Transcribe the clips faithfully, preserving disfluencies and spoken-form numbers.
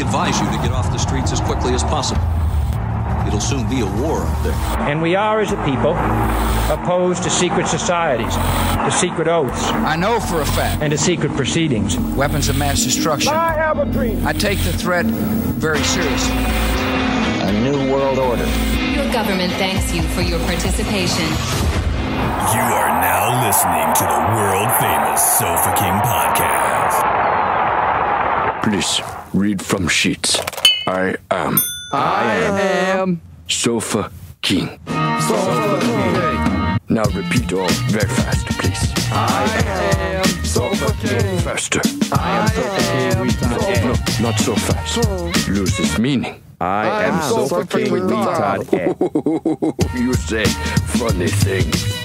advise you to get off the streets as quickly as possible. It'll soon be a war up there. And we are, as a people, opposed to secret societies, to secret oaths. I know for a fact. And to secret proceedings. Weapons of mass destruction. I have a dream. I take the threat very seriously. A new world order. Your government thanks you for your participation. You are now listening to the world-famous Sofa King podcast. Please read from sheets. I am... I am Sofa King. Sofa King. Now repeat all very fast, please. I am Sofa King. Faster. I am Sofa King. No, not so fast. Loses meaning. I am Sofa King retard. You say funny things.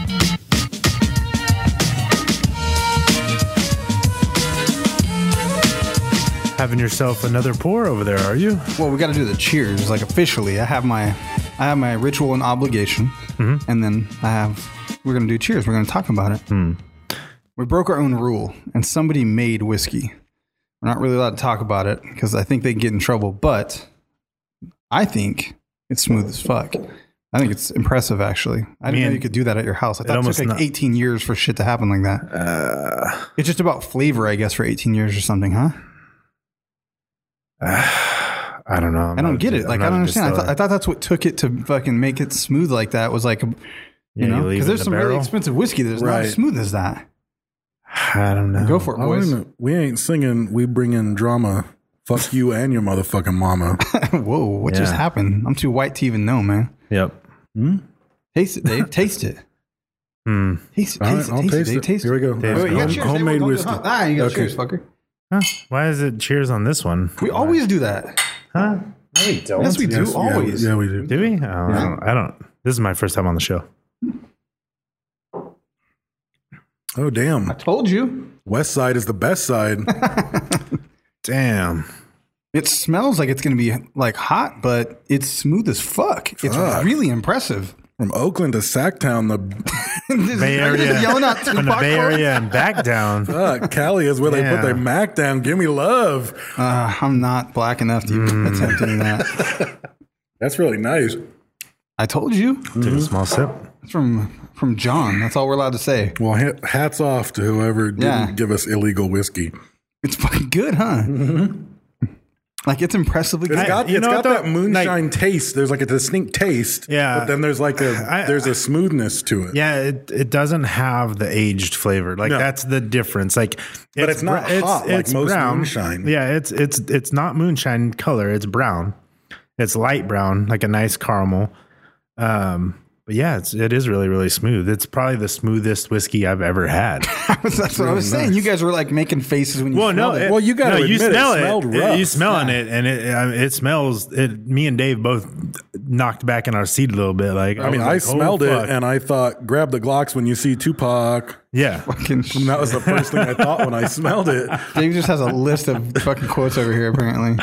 Having yourself another pour over there, are you? Well, we got to do the cheers, like officially. I have my, I have my ritual and obligation, mm-hmm. and then I have. We're gonna do cheers. We're gonna talk about it. Mm. We broke our own rule, and somebody made whiskey. We're not really allowed to talk about it because I think they can get in trouble. But I think it's smooth as fuck. I think it's impressive, actually. I didn't Man, know you could do that at your house. I thought it, it took like not. eighteen years for shit to happen like that. Uh, it's just about flavor, I guess, for eighteen years or something, huh? Uh, I don't know. I'm I don't not, get it. Like, I don't understand. I thought, I thought that's what took it to fucking make it smooth like that. Was like, you yeah, know, because there's the some barrel. really expensive whiskey that's right. not as smooth as that. I don't know. Go for it, boys. Oh, we ain't singing. We bring in drama. Fuck you and your motherfucking mama. Whoa, what Yeah. just happened? I'm too white to even know, man. Yep. Hmm? Taste it, Dave. Taste it. Hmm. Taste it. All Taste right, I'll it. Taste taste it. Dave. it. Taste Here we go. Wait, wait, you got Home- cheers. homemade Dave. whiskey. Ah, you got Okay. cheers, fucker. Huh? Why is it cheers on this one? We always do that. Huh? No, we don't. Yes, we do. Yes, yeah, always. Yeah, we do. Do we? Oh, I, don't, I don't. This is my first time on the show. Oh, damn. I told you. West side is the best side. Damn. It smells like it's going to be like hot, but it's smooth as fuck. It's Fuck. really impressive. From Oakland to Sacktown, the Bay Area. Yelling out From the Tupac Bay quotes? Area and back down. fuck, Cali is where they Yeah. put their Mac down. Give me love. Uh, I'm not black enough to even Mm. attempt doing that. That's really nice. I told you. Take a small sip. It's from from John. That's all we're allowed to say. Well, ha- hats off to whoever didn't Yeah. give us illegal whiskey. It's fucking good, huh? Like it's impressively It's good. got, you it's know got what, that though? moonshine Like- taste. There's like a distinct taste. Yeah. But then there's like a I- there's a smoothness to it. Yeah, it, it doesn't have the aged flavor. Like No. that's the difference. Like, But it's not br- hot like most moonshine. Yeah, it's it's it's not moonshine color. It's brown. It's light brown, like a nice caramel. Um, but yeah, it's it is really really smooth. It's probably the smoothest whiskey I've ever had. That's what I was saying. You guys were like making faces when you Well, no, smelled it. it- Well, you gotta no, you admit it smell it. smelled It- rough. You smelling it, and it I mean, it smells. It. Me and Dave both knocked back in our seat a little bit. Like I mean, was I like, oh, smelled it fuck. and I thought, grab the Glocks when you see Tupac. yeah. Fucking And that was the first thing I thought when I smelled it. Dave just has a list of fucking quotes over here. Apparently,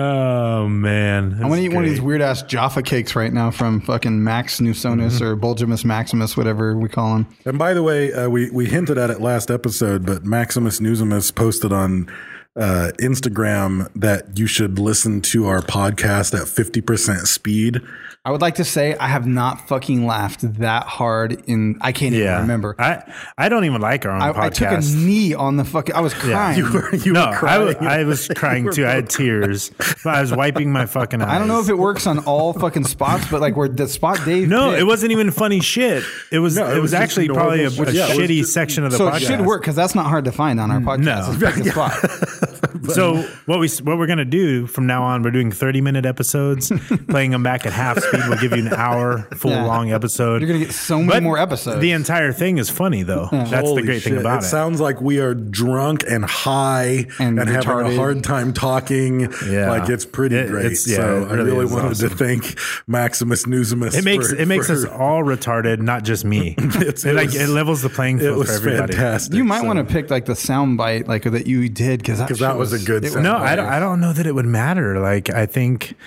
Oh man, I want to eat one of these weird ass Jaffa cakes right now from fucking Max Nusonus Mm-hmm. or Bulgimus Maximus, whatever we call him. And by the way, uh, we, we hinted at it last episode, but Maximus Nusimus posted on uh, Instagram that you should listen to our podcast at fifty percent speed. I would like to say I have not fucking laughed that hard in I can't Yeah, even remember. I I don't even like our own I, podcast. I took a knee on the fucking. I was crying. You were, you no, were I, crying. was- I was crying too. I had tears. But I was wiping my fucking eyes. I don't know if it works on all fucking spots, but like where the spot Dave. No, picked- it wasn't even funny shit. It was. No, it, was, was just actually probably a, normal- a yeah, it was shitty just- section of the So podcast. it should work because that's not hard to find on our podcast. No. It's pick the spot. So what we what we're gonna do from now on, we're doing thirty minute episodes, playing them back at half speed. We'll give you an hour full Yeah. long episode. You're gonna get so many But more episodes. The entire thing is funny though. That's Holy the great thing shit. about it. it. It sounds like we are drunk and high And and, having retarded. a hard time talking. Yeah. Like it's pretty It- great. it's- yeah, so it I really really is wanted awesome. to thank Maximus Nusimus. It makes for, it makes for, us all retarded, not just me. It's- it, it like was- it levels the playing It field was for everybody. fantastic. you might So- want to pick like the sound bite like that you did because that, 'Cause that shit was a good it sound No, bite. I don't, I don't know that it would matter. Like I think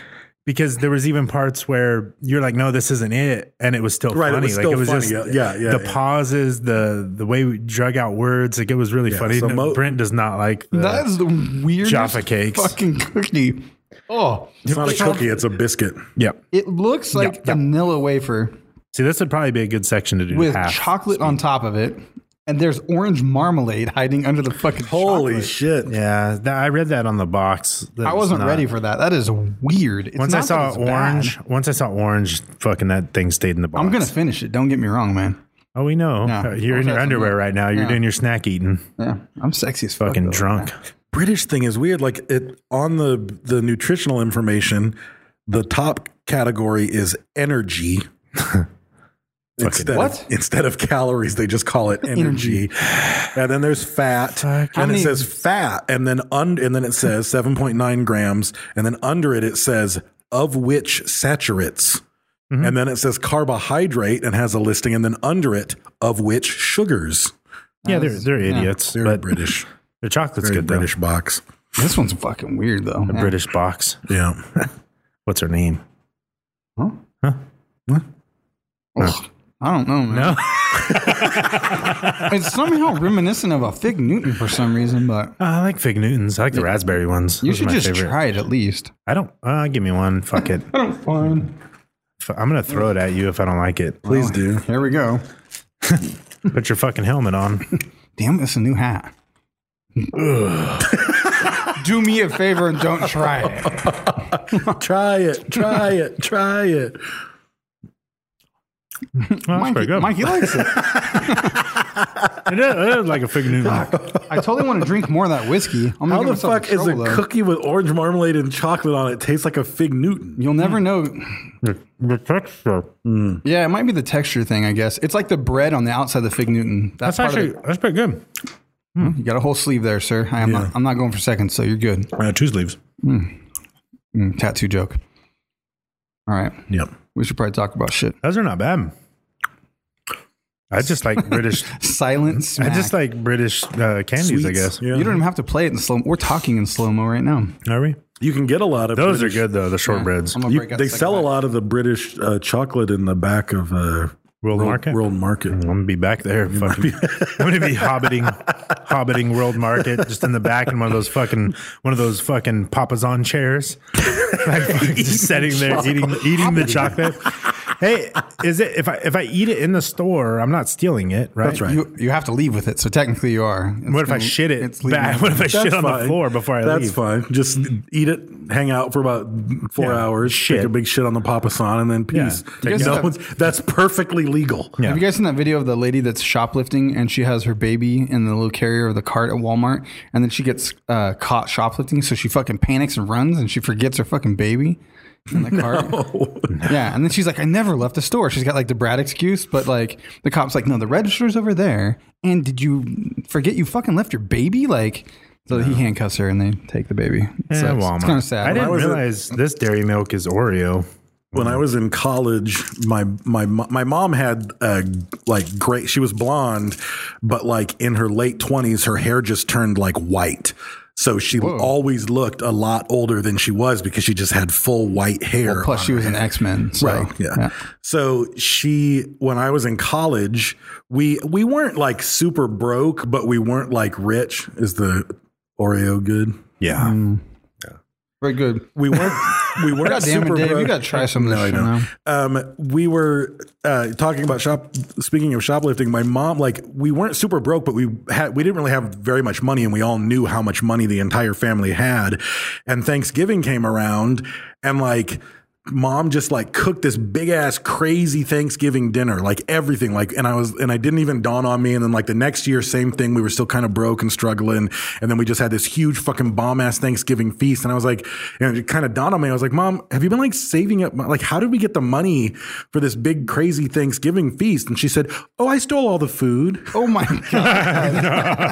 because there was even parts where you're like, no, this isn't it, and it was still Right, it funny. was like still it was funny. just Yeah, yeah, the yeah. pauses, the the way we drug out words, like it was really Yeah, funny. so No, mo- Brent does not like the, That is the weirdest Jaffa cakes. fucking cookie. Oh, It's not a cookie, it's a biscuit. Yep. it looks like Yeah, yeah. vanilla wafer See, this would probably be a good section to do with half. chocolate on top of it, and there's orange marmalade hiding under the fucking Holy chocolate. shit. Yeah, that, I read that on the box. That I was wasn't not- ready for that. That is weird. It's Once I not saw that it's orange, bad. once I saw orange, fucking that thing stayed in the box. I'm gonna finish it. Don't get me wrong, man. Oh, we know. Yeah. Uh, You're I'll in your try some underwear more. right now. You're Yeah. doing your snack eating. Yeah, I'm sexy as fuck. Fucking though. drunk. British thing is weird. Like it on the the nutritional information, the top category is energy. instead what? Of, instead of calories, they just call it energy. And then there's fat, and How it many- says fat, and then un, and then it says seven point nine grams, and then under it it says of which saturates. And then it says carbohydrate and has a listing, and then under it of which sugars. Yeah, they're they're idiots. They're but British. The chocolate's Very good British though. box. This one's fucking weird though. A Yeah. British box. Yeah. What's her name? Huh? Huh? Ugh, I don't know, man. No. It's somehow reminiscent of a Fig Newton for some reason, but I like Fig Newtons. I like the raspberry ones. you Those are should my just favorite. try it at least. I don't. Uh, give me one. Fuck it. I don't find. F- I'm gonna throw it at you if I don't like it. Please do. Here we go. Put your fucking helmet on. Damn, it's a new hat. Do me a favor and don't try it. Try it. Try it. Try it. Oh, that's pretty Mikey, good. Mikey likes it. It is, it is like a Fig Newton. I totally want to drink more of that whiskey. I'm How gonna the give myself fuck is a trouble, though. cookie with orange marmalade and chocolate on it taste like a Fig Newton? You'll never know. The, the texture. Yeah, it might be the texture thing, I guess. It's like the bread on the outside of the Fig Newton. That's part of actually it. that's pretty good. You got a whole sleeve there, sir. I am Yeah. not, I'm not going for seconds, so you're good. Uh, two sleeves. Mm, tattoo joke. All right. Yep. We should probably talk about shit. Those are not bad. I just like British. Silent I smack. just like British uh, candies. I Sweets. guess. Yeah. You don't even have to play it in slow. We're talking in slow mo right now. Are we? You can get a lot of Those British- are good though. The shortbreads. I'm gonna You- break out they the second sell a pack. lot of the British uh, chocolate in the back of uh, World Market? World Market. I'm gonna be back there. Fucking, I'm gonna be hobbiting, hobbiting World Market, just in the back in one of those fucking, one of those fucking papasan chairs, like fucking just sitting there eating, eating the chocolate. Hey, is it if I if I eat it in the store, I'm not stealing it, right? That's right. You you have to leave with it, so technically you are. It's What if I gonna- shit it it's leaving. back? What if I shit on the fine. floor before I That's leave? fine. Just eat it, hang out for about four Yeah, hours, shit. take a big shit on the papasan, and then peace. Yeah. You You guys know, have- it's- that's perfectly legal. Yeah. Have you guys seen that video of the lady that's shoplifting and she has her baby in the little carrier of the cart at Walmart, and then she gets uh, caught shoplifting, so she fucking panics and runs, and she forgets her fucking baby in the cart. Yeah, and then she's like, "I never left the store." She's got like the Brad excuse, but like the cop's like, "No, the register's over there." And did you forget you fucking left your baby? Like, so he handcuffs her and they take the baby. It Yeah, sucks. Walmart. It's kind of sad. I didn't was a- realize this dairy milk is Oreo. When I was in college, my my my mom had uh, like great. She was blonde, but like in her late twenties, her hair just turned like white. So she Whoa. always looked a lot older than she was because she just had full white hair. Well, plus, on she her was an head. X Men. So, Right. Yeah. So she, when I was in college, we we weren't like super broke, but we weren't like rich. Is the Oreo good? Yeah. Very good. We weren't. We weren't God damn it, super Dave! broke. You got to try some of this No, I shit know. now. Um, we were uh, talking about shop. Speaking of shoplifting, my mom, like, we weren't super broke, but we had we didn't really have very much money, and we all knew how much money the entire family had. And Thanksgiving came around, and like, mom just like cooked this big ass crazy Thanksgiving dinner, like everything, like, and I was, and I didn't even dawn on me. And then like the next year, same thing. We were still kind of broke and struggling. And then we just had this huge fucking bomb ass Thanksgiving feast. And I was like, and it kind of dawned on me. I was like, Mom, have you been like saving up? Like, how did we get the money for this big crazy Thanksgiving feast? And she said, oh, I stole all the food. Oh my god! And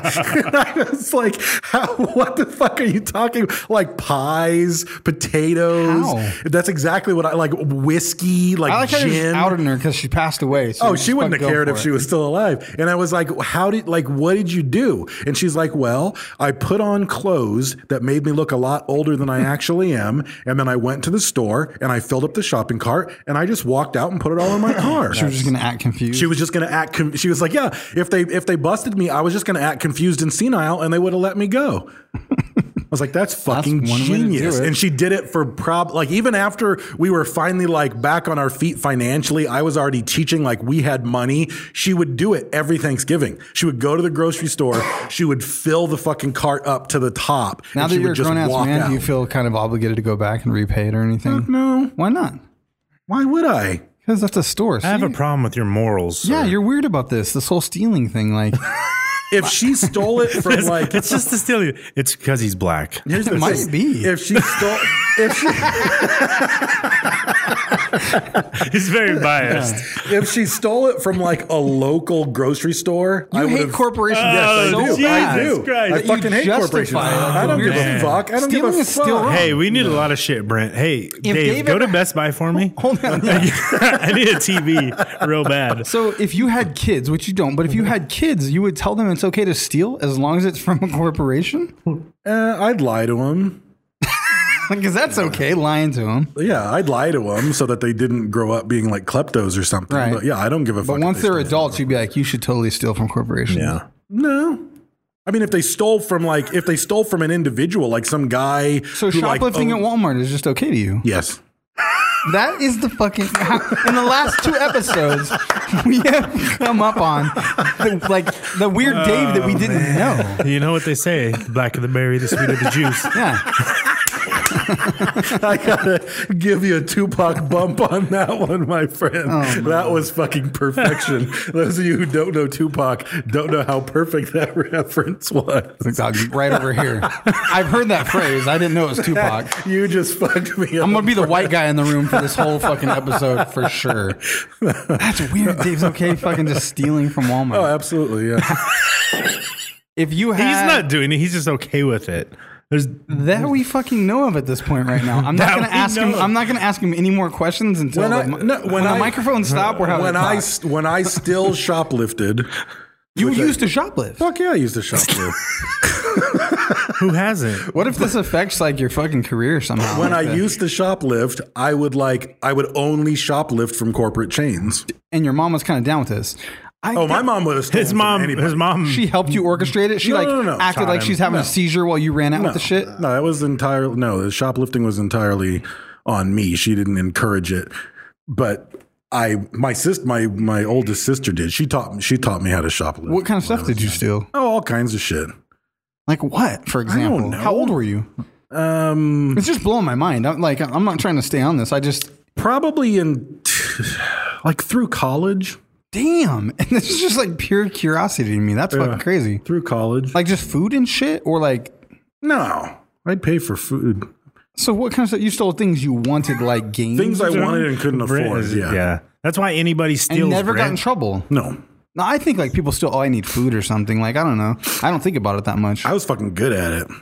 I was like, how, what the fuck are you talking? Like pies, potatoes. How? That's exactly exactly what I like. Whiskey, like I like how you just gin. outed her because she passed away. So Oh, you she just wouldn't have fucking go cared for if it. she was still alive. And I was like, how did, like, what did you do? And she's like, well, I put on clothes that made me look a lot older than I actually am. And then I went to the store and I filled up the shopping cart and I just walked out and put it all in my car. She was just going to act confused. She was just going to act, com- she was like, yeah, if they, if they busted me, I was just going to act confused and senile and they would have let me go. I was like, that's fucking That's one way to do genius. it. And she did it for prob like even after we were finally like back on our feet financially, I was already teaching like we had money. She would do it every Thanksgiving. She would go to the grocery store. She would fill the fucking cart up to the top. Now and that she you're would a just grown ass walk man, out. do you feel kind of obligated to go back and repay it or anything? Fuck no. Why not? Why would I? Because that's a store. I have See? a problem with your morals. Yeah, sir. you're weird about this. This whole stealing thing, like. If she stole it from It's, like it's just the stealing. It's because he's black. Here's the It might thing. be. If she stole if she He's very biased. if she stole it from like a local grocery store, You I would hate have corporations Yes, I so do. Jesus I do. Christ. I That fucking you hate corporations. justify it. I don't give Man. a fuck. I don't give Stealing a is still fuck. wrong. Hey, we need a lot of shit, Brent. Hey, Dave, Dave go ever- to Best Buy for me. Hold on. Yeah. I need a T V real bad. So if you had kids, which you don't, but if you had kids, you would tell them it's okay to steal as long as it's from a corporation? Uh, I'd lie to them. Because that's okay, lying to them. Yeah, I'd lie to them so that they didn't grow up being like kleptos or something. Right. But yeah, I don't give a fuck. But if once they they're steal from adults, you'd be like, you should totally steal from corporations. Yeah. No. I mean, if they stole from like, if they stole from an individual, like some guy. So who, like, shoplifting owned- at Walmart is just okay to you? Yes. That is the fucking. In the last two episodes, we have come up on the, like the weird Dave that we didn't know. You know what they say? The blacker the berry, the sweeter the juice. Yeah. I gotta give you a Tupac bump on that one, my friend. Oh, that was fucking perfection. Those of you who don't know Tupac don't know how perfect that reference was. Right over here. I've heard that phrase. I didn't know it was Tupac. You just fucked me up. I'm gonna be the white guy in the room for this whole fucking episode for sure. That's weird. Dave's okay fucking just stealing from Walmart. Oh, absolutely, yeah. If you had, He's not doing it. He's just okay with it. There's that we fucking know of at this point right now. I'm not That gonna we ask him. know. I'm not gonna ask him any more questions until When I, the, no, when, when the I, microphones stop. We're having when a I talk. st- when I still shoplifted. You which used I- to shoplift. Fuck yeah, I used to shoplift. who hasn't? What if this affects like your fucking career somehow? When I Like that? used to shoplift, I would like I would only shoplift from corporate chains. and your mom was kind of down with this. I Oh, my mom would have stolen His from mom. anybody. His mom. She helped you orchestrate it. She No, like no, no, no. acted Taught like him. she's having No. a seizure while you ran out No, with the shit. no, that was entirely no. The shoplifting was entirely on me. She didn't encourage it, but I, my sister, my my oldest sister did. She taught me. She taught me how to shoplift. What kind of stuff did you steal? Oh, all kinds of shit. Like what, for example? know. How old were you? Um, It's just blowing my mind. I'm like, I'm not trying to stay on this. I just, probably in like through college. damn. And this is just like pure curiosity to me. That's Yeah. fucking crazy. Through college, Like just food and shit, or like, no, I'd pay for food. so what kind of stuff? You stole things you wanted, like games, Things I or something? wanted and couldn't Brent afford. is- Yeah. That's why anybody and steals. never got in Brent. trouble. No, No, I think like people still, oh, I need food or something. Like, I don't know. I don't think about it that much. I was fucking good at it.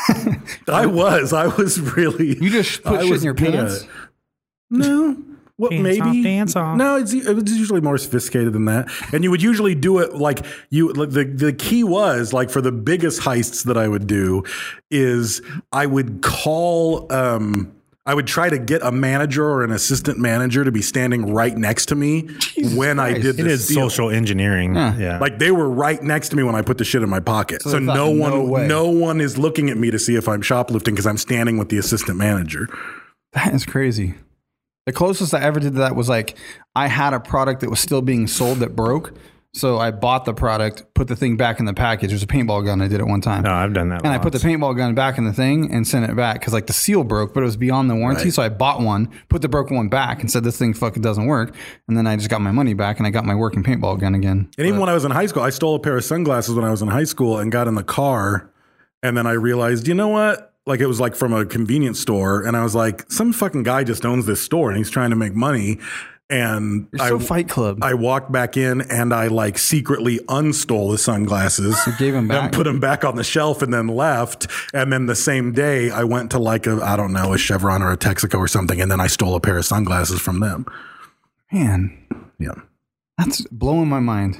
I was. I was really. You just put I shit was in your good at pants? it. No. What Dance maybe off, dance off. No, it's it was usually more sophisticated than that. And you would usually do it like you like, the the key was like for the biggest heists that I would do is I would call um I would try to get a manager or an assistant manager to be standing right next to me Jesus when I Christ. did It the is steal. social engineering. Yeah. Yeah. Like they were right next to me when I put the shit in my pocket. So, they thought, no one "No way." no one is looking at me to see if I'm shoplifting because I'm standing with the assistant manager. That is crazy. The closest I ever did to that was like I had a product that was still being sold that broke. So I bought the product, put the thing back in the package. There's a paintball gun. I did it one time. No, I've done that. And I put the lots. paintball gun back in the thing and sent it back because like the seal broke, but it was beyond the warranty. Right. So I bought one, put the broken one back and said, this thing fucking doesn't work. And then I just got my money back and I got my working paintball gun again. And even when I was in high school, I stole a pair of sunglasses when I was in high school and got in the car. And then I realized, you know what? Like it was like from a convenience store. And I was like, some fucking guy just owns this store and he's trying to make money. And You're I, so Fight Club. I walked back in and I like secretly unstole the sunglasses. You gave them back? And put them back on the shelf and then left. And then the same day I went to like a, I don't know, a Chevron or a Texaco or something. And then I stole a pair of sunglasses from them. Man, Yeah. that's blowing my mind.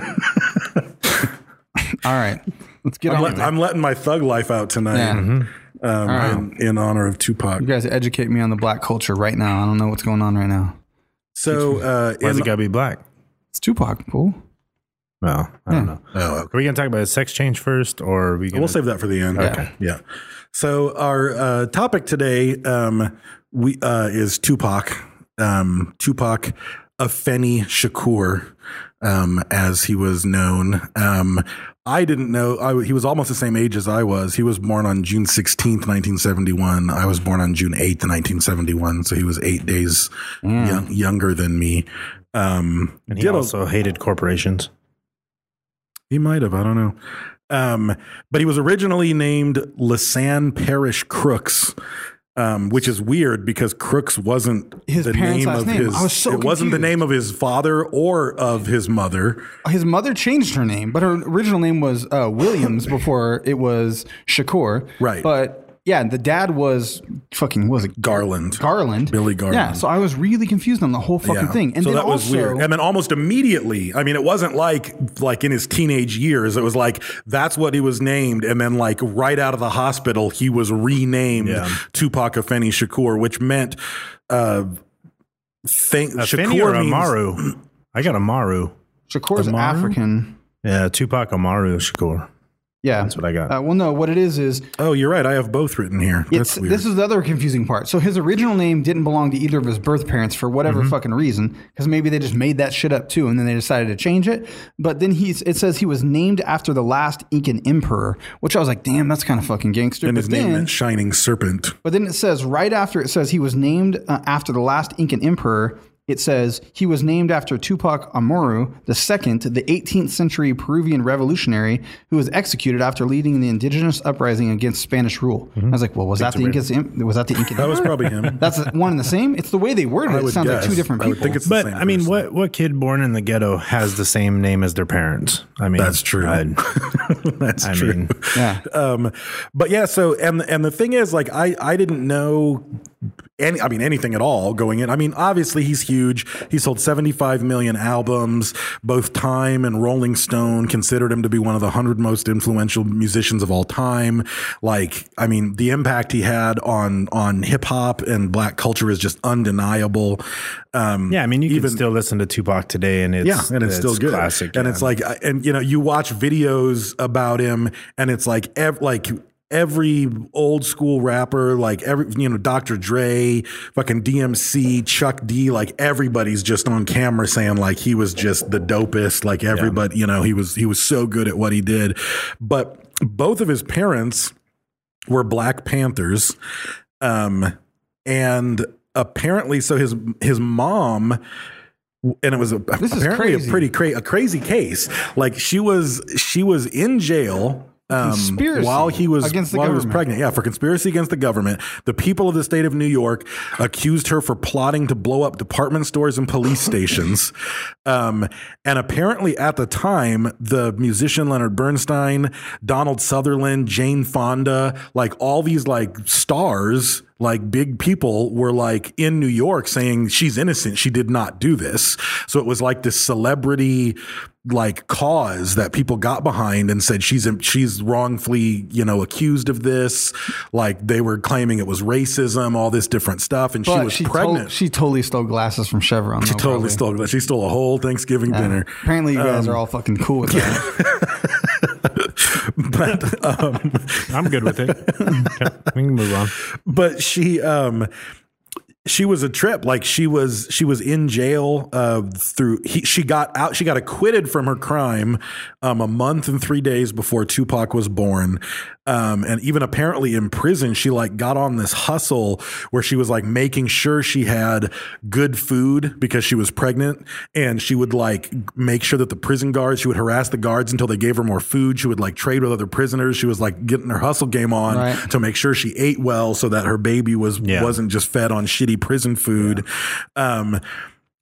All right, let's get I'm, on let, with it. I'm letting my thug life out tonight. Yeah. Um, right. in, in honor of Tupac. You guys educate me on the black culture right now. I don't know what's going on right now. So, uh, Why's in- it gotta be black? It's Tupac, fool. Well, I don't know. Oh, okay. Are we gonna talk about sex change first, or are we gonna? We'll save that for the end. Okay. Yeah. So our uh, topic today um, we uh, is Tupac. Um, Tupac Afeni Shakur, um, as he was known. Um, I didn't know. I, he was almost the same age as I was. He was born on June sixteenth, nineteen seventy-one. I was born on June eighth, nineteen seventy-one. So he was eight days Mm. young, younger than me. Um, And he did a- also hated corporations. He might have. I don't know. Um, but he was originally named Lisanne Parish Crooks, um, which is weird because Crooks wasn't His the parents' name last of name. his. I was so it wasn't the confused. name of his father or of his mother. His mother changed her name, but her original name was uh, Williams before it was Shakur. Right. But yeah, the dad was fucking, what was it? Garland. Garland. Billy Garland. Yeah, so I was really confused on the whole fucking Yeah. thing. And so then that was also, weird. And then almost immediately, I mean, it wasn't like like in his teenage years. It was like that's what he was named, and then like right out of the hospital, he was renamed Yeah. Tupac Afeni Shakur, which meant uh, thank Afeni or Amaru? I got Amaru. Shakur's Amaru? African. Yeah, Tupac Amaru Shakur. Yeah. That's what I got. Uh, well, no, what it is is Oh, you're right. I have both written here. It's, That's weird. this is the other confusing part. So his original name didn't belong to either of his birth parents for whatever Mm-hmm. fucking reason, because maybe they just made that shit up too, and then they decided to change it. But then he's it says he was named after the last Incan emperor, which I was like, damn, that's kind of fucking gangster. and But his name then, meant Shining Serpent. but then it says right after it says he was named uh, after the last Incan emperor. It says he was named after Tupac Amaru the second, the eighteenth century Peruvian revolutionary who was executed after leading the indigenous uprising against Spanish rule. I was like, well, was that the Incan? Was that the Incan? That was emperor? probably him. That's one and the same. It's the way they worded I it. It would sounds like guess. two different I people. would think it's the But same I mean, person. what what kid born in the ghetto has the same name as their parents? I mean, That's true. I'd- That's I true. mean, yeah. Um, but yeah, so and and the thing is, like, I I didn't know any, I mean, anything at all going in. I mean, obviously he's huge. He sold seventy-five million albums. Both Time and Rolling Stone considered him to be one of the hundred most influential musicians of all time. Like, I mean, the impact he had on on hip hop and black culture is just undeniable. Um, yeah, I mean, you even- can still listen to Tupac today, and it's yeah, and it's, still good. classic. And yeah. it's like, and you know, you watch videos about him, and it's like, ev- like every old school rapper, like every, you know, Doctor Dre, fucking D M C, Chuck D, like everybody's just on camera saying like he was just the dopest. Like everybody, you know, he was he was so good at what he did. But both of his parents were Black Panthers, um, and apparently, so his his mom. And it was a, This is apparently crazy. a pretty cra- a crazy case. Like she was she was in jail um, Conspiracy while he was against the while he was government. pregnant. Yeah, for conspiracy against the government. The people of the state of New York accused her for plotting to blow up department stores and police stations. Um, and apparently, at the time, the musician Leonard Bernstein, Donald Sutherland, Jane Fonda, like all these like stars. Like big people were like in New York saying she's innocent. She did not do this. So it was like this celebrity like cause that people got behind and said she's she's wrongfully, you know, accused of this. Like they were claiming it was racism, all this different stuff. And she But was she pregnant. to- she totally stole glasses from Chevron. she though, totally probably. stole. She stole a whole Thanksgiving Yeah. dinner. Apparently, you guys Um, are all fucking cool with that. But um, I'm good with it. Okay, we can move on. but she um she was a trip. Like she was she was in jail uh through he, she got out she got acquitted from her crime um a month and three days before Tupac was born. Um and even apparently in prison she like got on this hustle where she was like making sure she had good food because she was pregnant, and she would like make sure that the prison guards, she would harass the guards until they gave her more food. She would like trade with other prisoners. She was like getting her hustle game on Right. to make sure she ate well so that her baby was Yeah. wasn't just fed on shitty prison food. Um,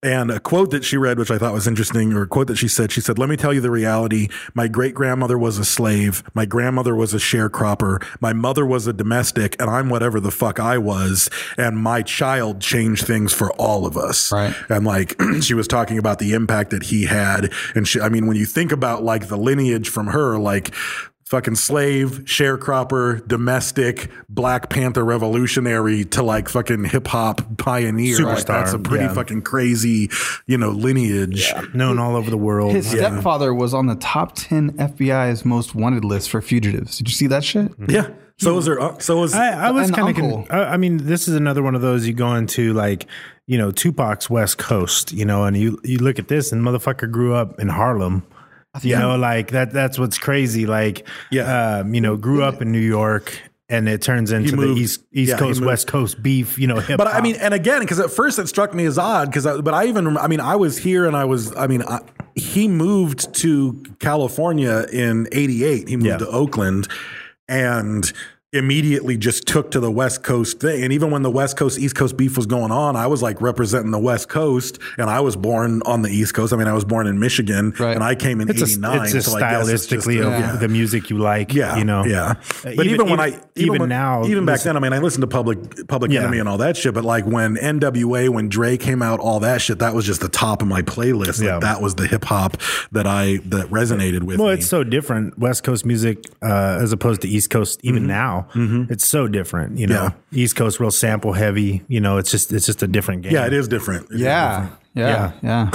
And a quote that she read, which I thought was interesting, or a quote that she said, she said, "Let me tell you the reality. My great-grandmother was a slave. My grandmother was a sharecropper. My mother was a domestic, and I'm whatever the fuck I was. And my child changed things for all of us." Right. And like, she was talking about the impact that he had. And she, I mean, when you think about like the lineage from her, like, fucking slave, sharecropper, domestic, Black Panther revolutionary to like fucking hip hop pioneer. Superstar. Like, that's a pretty Yeah. fucking crazy, you know, lineage. Yeah. Known all over the world. His Yeah. stepfather was on the top ten F B I's most wanted list for fugitives. Did you see that shit? Yeah. So was her. Uh, so was. I, I was An kind of. uncle. Con- I I mean, this is another one of those you go into like, you know, Tupac's West Coast, you know, and you you look at this and motherfucker grew up in Harlem. You Yeah. know, like that. That's what's crazy. Like, Yeah. um, you know, grew up in New York, and it turns into moved- the East East yeah, he Coast moved. West Coast beef. You know, hip But I mean, and again, because at first it struck me as odd, because I, but I even, rem- I mean, I was here and I was, I mean, I, he moved to California in eighty-eight. He moved Yeah. to Oakland and immediately just took to the West Coast thing. And even when the West Coast, East Coast beef was going on, I was like representing the West Coast, and I was born on the East Coast. I mean, I was born in Michigan, Right. and I came in it's a, eighty-nine. it's a so I guess it's just stylistically a- of yeah. the music you like. Yeah, you know, yeah. Uh, But even, when I even when- now, even back listen- then, I mean, I listened to Public Public Yeah. Enemy and all that shit. But like when N W A, when Dre came out, all that shit, that was just the top of my playlist. Like Yeah. that was the hip hop that I that resonated with Well, me. it's so different West Coast music uh, as opposed to East Coast. Even Mm-hmm. now, it's so different. You know, Yeah. East Coast real sample heavy. You know, it's just it's just a different game. yeah, it is different. It is Yeah. Yeah. Yeah.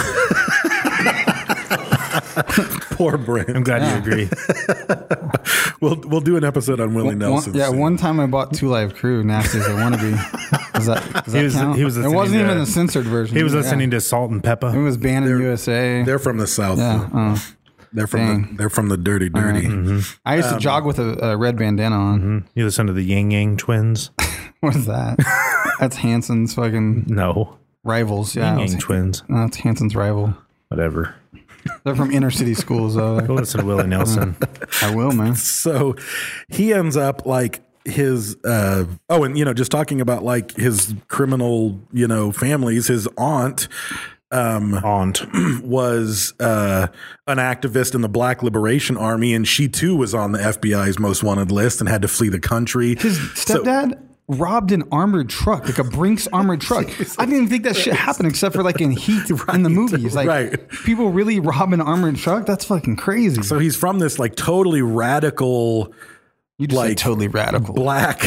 different. Poor Brent. I'm glad you agree. We'll we'll do an episode on Willie One- Nelson. yeah, soon. one time I bought Two Live Crew, Nasty as I Wanna Be. Does that, does that He was- count? he was it listening wasn't to- even the censored version. He was Yeah. listening to Salt and It Pepper. was banned in U S A. They're from the South. Yeah. Oh. They're from the, Dang. they're from the dirty, dirty. I used to Um, jog with a, a red bandana on. You listen to the Yang Yang Twins? What is that? That's Hanson's fucking No, rivals. Yeah, Yang it was- Yang Twins. No, it's Hanson's rival. Whatever. They're from inner city schools, though. Go listen to Willie Nelson. I will, man. So he ends up like his uh oh and you know just talking about like his criminal you know families, his aunt um Aunt. was uh an activist in the Black Liberation Army, and she too was on the F B I's most wanted list and had to flee the country. His So- stepdad robbed an armored truck, like a Brinks armored truck. I didn't even think that shit happened except for like in Heat in the movies. Like right. people really rob an armored truck? That's fucking crazy. so he's from this like totally radical you just like like totally radical. black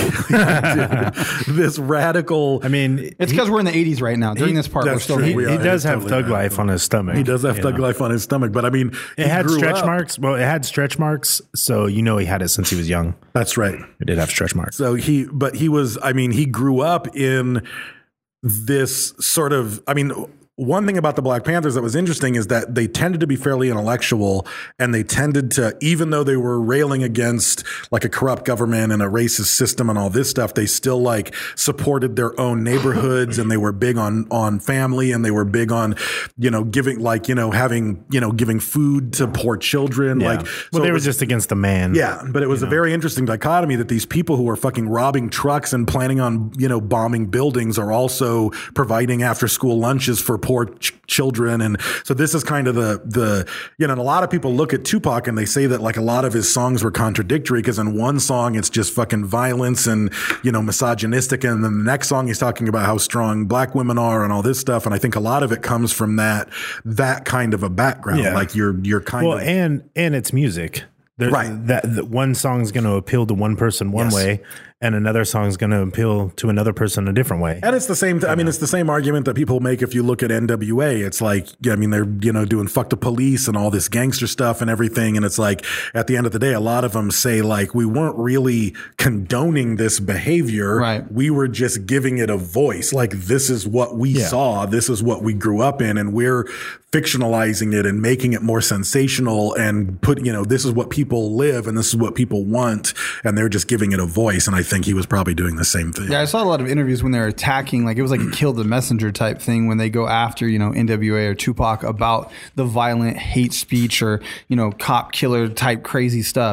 this radical I mean, It's because we're in the eighties right now. During He- this part, we're that's still true. he, We he are. does It's have totally thug life radical. on his stomach. he does have you thug know. life on his stomach, but I mean It he had grew stretch up- marks. Well, it had stretch marks, so you know he had it since he was young. That's right. It did have stretch marks. So he, but he was, I mean, he grew up in this sort of, I mean, one thing about the Black Panthers that was interesting is that they tended to be fairly intellectual, and they tended to, even though they were railing against like a corrupt government and a racist system and all this stuff, they still like supported their own neighborhoods, and they were big on, on family, and they were big on, you know, giving like, you know, having, you know, giving food to poor children. Yeah. Like, well, so they it were was- just against the man. yeah, but it was a very interesting dichotomy that these people who are fucking robbing trucks and planning on, you know, bombing buildings are also providing after school lunches for poor ch- children. And so this is kind of the, the, you know, and a lot of people look at Tupac and they say that like a lot of his songs were contradictory, because in one song it's just fucking violence and, you know, misogynistic. And then the next song he's talking about how strong black women are and all this stuff. And I think a lot of it comes from that, that kind of a background. Yeah. Like you're, you're kind Well, of. and and it's music. There, Right. That, that one song's going to appeal to one person one Yes. way, and another song's going to appeal to another person a different way. And it's the same. Th- I mean, it's the same argument that people make if you look at N W A. It's like, yeah, I mean, they're you know doing "fuck the police" and all this gangster stuff and everything. And it's like, at the end of the day, a lot of them say like, we weren't really condoning this behavior. Right. We were just giving it a voice. Like, this is what we Yeah. saw. This is what we grew up in, and we're fictionalizing it and making it more sensational and put, you know, this is what people live and this is what people want, and they're just giving it a voice. And I think he was probably doing the same thing. Yeah, I saw a lot of interviews when they're attacking, like it was like a kill the messenger type thing when they go after, you know, N W A or Tupac about the violent hate speech or, you know, cop killer type crazy stuff.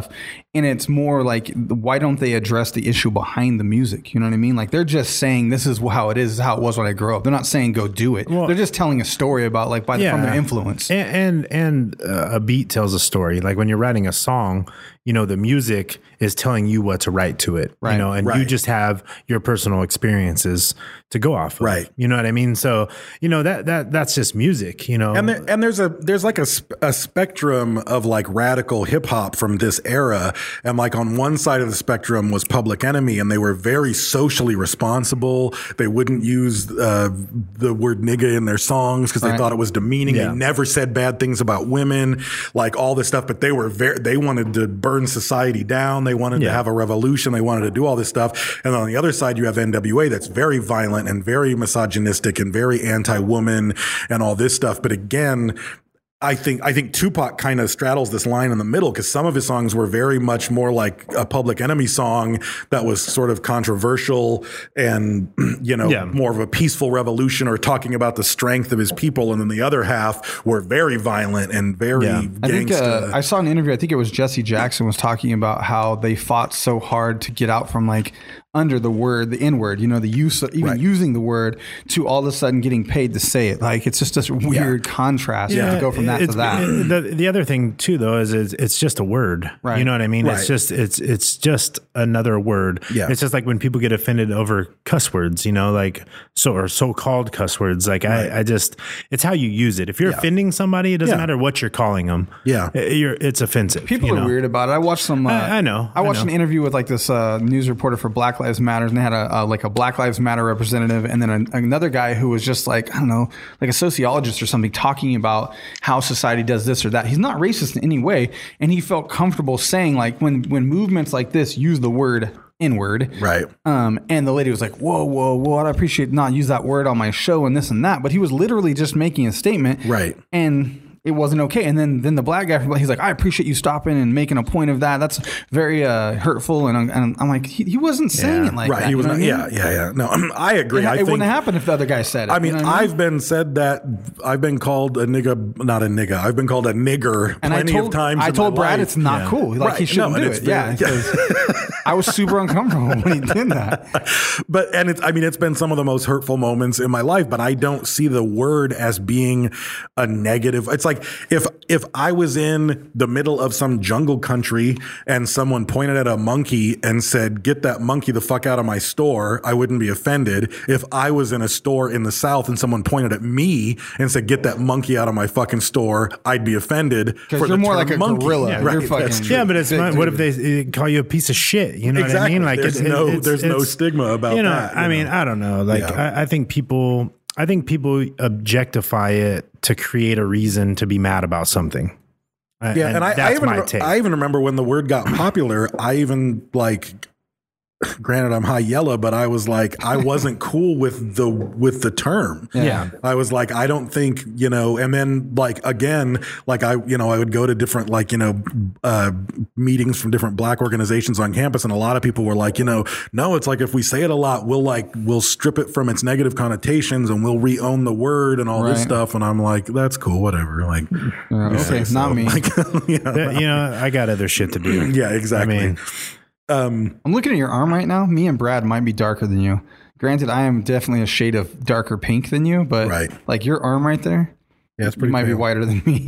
And it's more like, why don't they address the issue behind the music? You know what I mean? Like, they're just saying, this is how it is, this is how it was when I grew up. They're not saying go do it. Well, they're just telling a story about, like, by the, from their influence. And and, and uh, a beat tells a story. Like when you're writing a song, you know, the music is telling you what to write to it. Right. You know, and right. you just have your personal experiences to go off of. Right. You know what I mean? So, you know, that that that's just music, you know. And there, and there's a there's like a, a spectrum of like radical hip hop from this era. And like on one side of the spectrum was Public Enemy, and they were very socially responsible. They wouldn't use uh, the word nigga in their songs because they right. thought it was demeaning. Yeah. They never said bad things about women, like all this stuff. But they were very they wanted to burn society down. They wanted Yeah. to have a revolution. They wanted to do all this stuff. And on the other side, you have N W A that's very violent and very misogynistic and very anti-woman and all this stuff. But again, I think I think Tupac kind of straddles this line in the middle because some of his songs were very much more like a Public Enemy song that was sort of controversial and, you know, yeah. more of a peaceful revolution or talking about the strength of his people. And then the other half were very violent and very Yeah. gangsta. I think uh, I saw an interview. I think it was Jesse Jackson was talking about how they fought so hard to get out from like under the word, the N word, you know, the use of even Right. using the word to all of a sudden getting paid to say it. Like it's just this weird Yeah. contrast to go from that it's, to that. it- the, the other thing too, though, is, is it's just a word. Right. You know what I mean? Right. It's just it's it's just another word. Yeah. It's just like when people get offended over cuss words, you know, like so or so called cuss words. Like Right. I, I just it's how you use it. If you're Yeah. offending somebody, it doesn't Yeah. matter what you're calling them. Yeah. I- you're, it's offensive. People you are know? weird about it. I watched some. Uh, I- I know, I I watched know. an interview with like this uh, news reporter for Black Lives Matter, and they had a uh, like a Black Lives Matter representative, and then an, another guy who was just like I don't know, like a sociologist or something, talking about how society does this or that. He's not racist in any way, and he felt comfortable saying like when when movements like this use the word N-word. Right. Um, and the lady was like, whoa, whoa, whoa, I'd appreciate not use that word on my show and this and that. But he was literally just making a statement. Right. And it wasn't okay. And then then the black guy, he's like, I appreciate you stopping and making a point of that. That's very uh, hurtful. And I'm, and I'm like, he, he wasn't saying Yeah. it like right. that. He was you know not, what I mean? yeah, yeah, yeah. No, I agree. It, I it think, wouldn't happen if the other guy said it. I mean, you know what I I've been said that I've been called a nigga, not a nigga. I've been called a nigger And I plenty told, of times. I in told my Brad life. it's not Yeah. cool. Like Right. he shouldn't No, and do it's it. Yeah. very- because I was super uncomfortable when he did that. But and it's I mean it's been some of the most hurtful moments in my life, but I don't see the word as being a negative. It's like if if I was in the middle of some jungle country and someone pointed at a monkey and said, "Get that monkey the fuck out of my store," I wouldn't be offended. If I was in a store in the South and someone pointed at me and said, "Get that monkey out of my fucking store," I'd be offended. Because you're more like a monkey. gorilla. Yeah, You're right, fucking- that's true. Yeah, but it's Big not, what if dude. they uh, call you a piece of shit? You know Exactly. what I mean? Like There's it's, no- it's, there's no it's- stigma about you know, that, you I mean, know? I don't know. Like Yeah. I, I think people, I think people objectify it to create a reason to be mad about something. Uh, Yeah, and, I, I that's even my re- take. I even remember when the word got popular. I even like, granted, I'm high yellow, but I was like, I wasn't cool with the with the term. Yeah. I was like, I don't think you know. And then like again, like I you know I would go to different like you know uh, meetings from different black organizations on campus, and a lot of people were like, you know, no, it's like if we say it a lot, we'll like we'll strip it from its negative connotations and we'll re-own the word and all this Right. stuff. And I'm like, that's cool, whatever. Like, Yeah, okay, so, not me. Like, you know, Uh, you know, I got other shit to do. yeah, exactly. I mean, um, I'm looking at your arm right now. Me and Brad might be darker than you. Granted, I am definitely a shade of darker pink than you, but Right. like your arm right there, yeah, it's you pretty might be pale. whiter than me.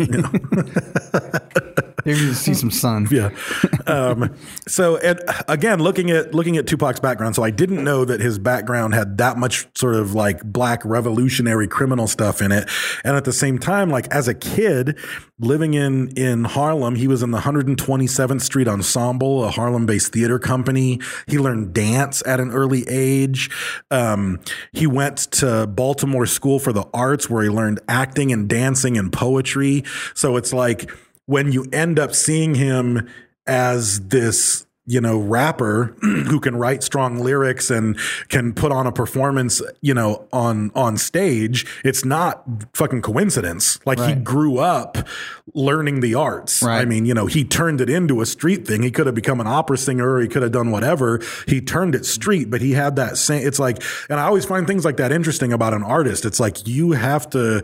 Maybe you see some sun. Yeah. Um, so, and again, looking at looking at Tupac's background, so I didn't know that his background had that much sort of like black revolutionary criminal stuff in it. And at the same time, like as a kid living in in Harlem, he was in the one hundred twenty-seventh Street Ensemble, a Harlem-based theater company. He learned dance at an early age. Um, he went to Baltimore School for the Arts, where he learned acting and dancing and poetry. So it's like, when you end up seeing him as this, you know, rapper who can write strong lyrics and can put on a performance, you know, on, on stage, it's not fucking coincidence. Like he Right. grew up learning the arts. Right. I mean, you know, he turned it into a street thing. He could have become an opera singer or he could have done whatever. He turned it street, but he had that same, it's like, and I always find things like that interesting about an artist. It's like, you have to,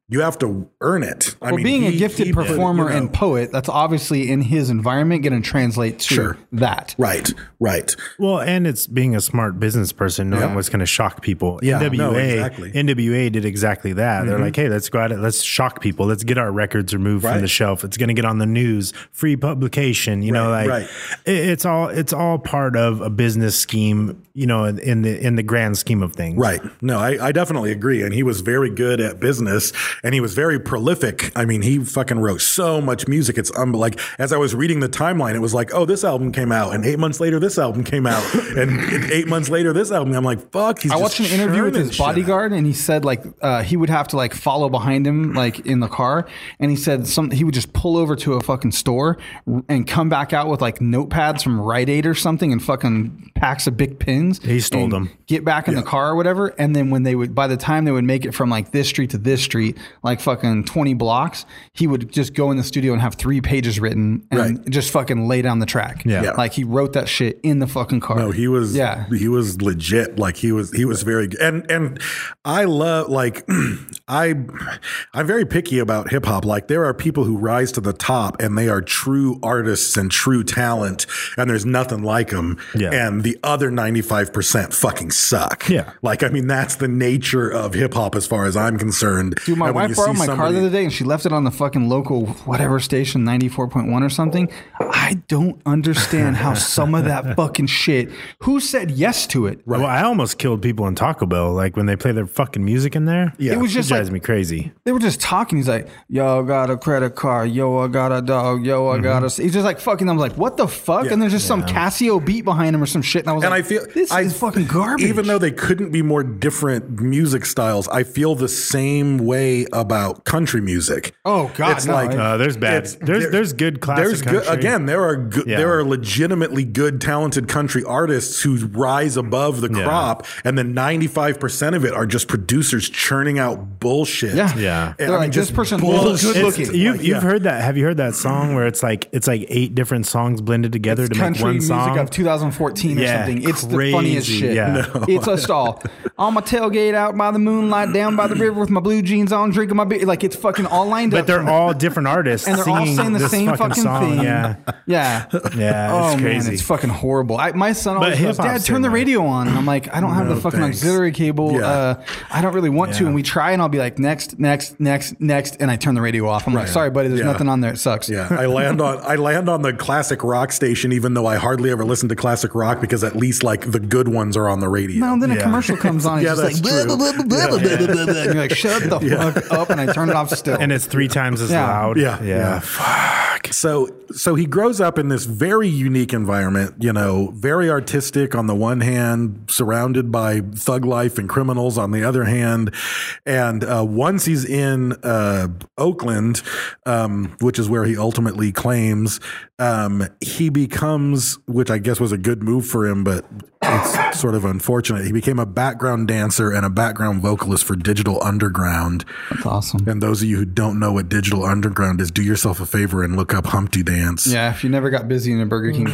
You have to earn it. I well, mean, being he- a gifted he- performer you know, and poet, that's obviously in his environment going to translate to Sure. that. Right, right. Well, and it's being a smart business person, knowing Yeah. what's going to shock people. Yeah, N W A, no, exactly. N W A did exactly that. They're Mhm. like, hey, let's go out, let's shock people. Let's get our records removed Right. from the shelf. It's going to get on the news, free publication. You know, Right, like right. it- it's all it's all part of a business scheme. You know, in, in the in the grand scheme of things. Right. No, I, I definitely agree. And he was very good at business and he was very prolific. I mean, he fucking wrote so much music. It's um, like, as I was reading the timeline, it was like, oh, this album came out and eight months later, this album came out and eight months later, this album. I'm like, fuck. He's I just watched an interview with churning his shit out. bodyguard, and he said like uh, he would have to like follow behind him like in the car, and he said some he would just pull over to a fucking store and come back out with like notepads from Rite Aid or something and fucking packs of big pins. He stole and them. Get back in Yeah. the car or whatever, and then when they would, by the time they would make it from like this street to this street, like fucking twenty blocks, he would just go in the studio and have three pages written and Right. just fucking lay down the track. Yeah. Yeah. like he wrote that shit in the fucking car. No, he was. Yeah. he was legit. Like he was. He was very good. And and I love like I I'm very picky about hip hop. Like there are people who rise to the top and they are true artists and true talent, and there's nothing like them. Yeah. And the other ninety-five percent fucking suck. Yeah. Like I mean that's the nature of hip hop as far as I'm concerned. Dude, my And when wife you borrowed see my car somebody- the other day and she left it on the fucking local whatever station, ninety-four point one or something. I don't understand how some of that fucking shit, who said yes to it? Well, I almost killed people in Taco Bell, like when they play their fucking music in there. Yeah. It was just drives like, me crazy. they were just talking. He's like, yo, I got a credit card. Yo, I got a dog. Yo, I got a... He's just like fucking, I was like, what the fuck? Yeah. And there's just some Casio beat behind him or some shit. And I was And like, I feel this I, is fucking garbage. Even though they couldn't be more different music styles, I feel the same way about country music. Oh, God, it's no, like I- Uh, there's bad. it's- There's there- there's good classic There's good country. again. There are good, Yeah. there are legitimately good, talented country artists who rise above the Yeah. crop, and then ninety-five percent of it are just producers churning out bullshit. Yeah. Yeah. They're like, this person bullshit. looks good It's- looking. You've, Like, you've yeah. heard that? Have you heard that song where it's like it's like eight different songs blended together It's to make country one music song? of two thousand fourteen or Yeah, something. It's the crazy, funniest shit. yeah. No. It's just all on my tailgate out by the moonlight, down by the river with my blue jeans on, drinking my beer. Like it's fucking all lined But up. they're all different artists, and they're all singing saying the this same fucking, fucking song. thing. Yeah, yeah, yeah. Oh It's crazy. man, it's fucking horrible. I, my son always goes, hip-hop's "Dad, turn the same way. radio on," and I'm like, "I don't have No, the fucking thanks. auxiliary cable. Yeah. Uh, I don't really want to." Yeah. And we try, and I'll be like, "Next, next, next, next," and I turn the radio off. I'm like, "Sorry, buddy, there's Yeah. nothing on there. It sucks." Yeah, I land on I land on the classic rock station, even though I hardly ever listen to classic rock because at least like the good ones are on the radio. No, then a Yeah. commercial comes on. Yeah, It's just like, that's blah, blah, true. blah, blah, blah, blah, blah, blah. And you're like, shut the fuck up. And I turn it off still. and it's three times as Yeah. loud. Yeah, yeah. yeah. Fuck. So so he grows up in this very unique environment, you know, very artistic on the one hand, surrounded by thug life and criminals on the other hand. And uh, once he's in uh, Oakland, um, which is where he ultimately claims, um, he becomes, which I guess was a good move for him, but it's sort of unfortunate. He became a background dancer and a background vocalist for Digital Underground. That's awesome. And those of you who don't know what Digital Underground is, do yourself a favor and look up Humpty Dance. Yeah, if you never got busy in a Burger King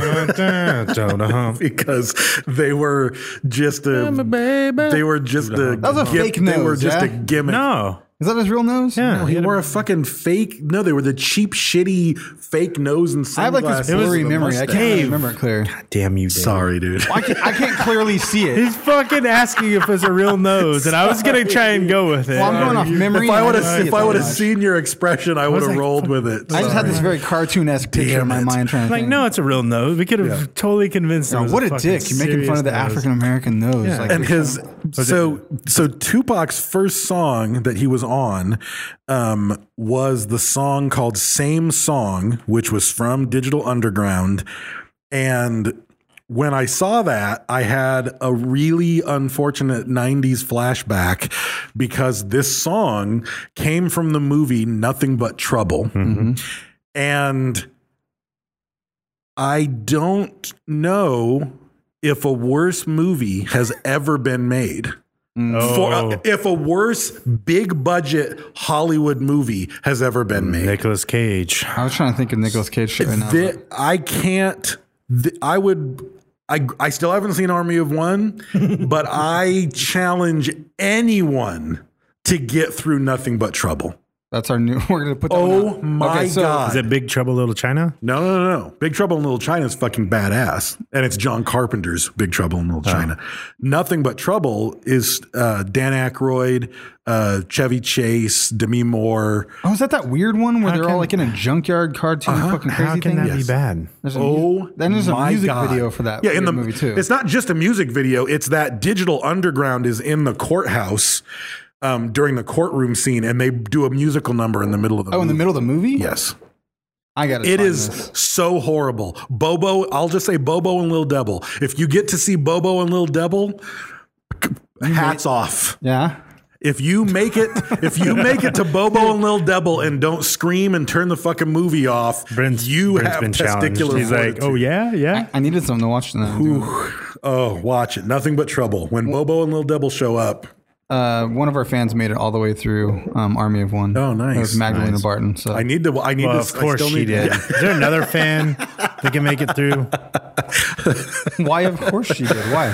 bathroom. Because they were just a, they were just a, That was a gim- fake they were nose, just yeah? a gimmick. No. Is that his real nose? Yeah. No, he wore a fucking fake. No, they were the cheap, shitty fake nose and I have like sunglasses. this blurry with a memory. I mustache. can't really remember it clear. Damn you, Dave. Sorry, dude. I can't, I can't clearly see it. He's fucking asking if it's a real nose, and I was gonna try and go with it. Well, I'm going off memory. If I and would don't see have, it if I that would have much. seen your expression, I would have like, rolled with it. I just had this Sorry. very cartoon-esque picture Damn in my it. mind trying to like, think. no, it's a real nose. We could have totally convinced him. No, it was what a fucking dick. You're making fun of the serious nose. African American nose. Yeah. Like, And his Was so so Tupac's first song that he was on um, was the song called "Same Song," which was from Digital Underground. And when I saw that, I had a really unfortunate nineties flashback because this song came from the movie Nothing But Trouble, Mm-hmm. and I don't know if a worse movie has ever been made. For, uh, if a worse big budget Hollywood movie has ever been made. Nicolas Cage. I was trying to think of Nicolas Cage shit right now. Thi- I can't. th- I would. I, I still haven't seen Army of One, but I challenge anyone to get through Nothing But Trouble. That's our new. We're gonna put. That Oh one out. my Okay, so- God. Is it Big Trouble Little China? No, no, no, no. Big Trouble in Little China is fucking badass. And it's John Carpenter's Big Trouble in Little China. Nothing But Trouble is uh, Dan Aykroyd, uh, Chevy Chase, Demi Moore. Oh, is that that weird one where How they're can- all like in a junkyard cartoon Uh-huh. fucking crazy How can thing? that Yes. be bad? There's a Oh, mu- then there's a my music God. video for that Yeah, in weird the movie too. It's not just a music video. It's that Digital Underground is in the courthouse um, during the courtroom scene, and they do a musical number in the middle of the oh, movie. in the middle of the movie? Yes. I got It is so horrible. Bobo, I'll just say Bobo and Lil Devil. If you get to see Bobo and Lil Devil, hats off. Yeah. If you make it, if you make it to Bobo and Lil Devil and don't scream and turn the fucking movie off, Brent's, you Brent's have been challenged. testicular He's like, fortitude. oh yeah, yeah. I needed something to watch tonight. Oh, watch it. Nothing but trouble. When Bobo and Lil Devil show up. Uh, one of our fans made it all the way through um, Army of One. Oh, nice. It was Magdalena Nice. Barton. So I need to, I need Well, to, of course I still she need, did. Yeah. Is there another fan that can make it through? why? Of course she did. Why?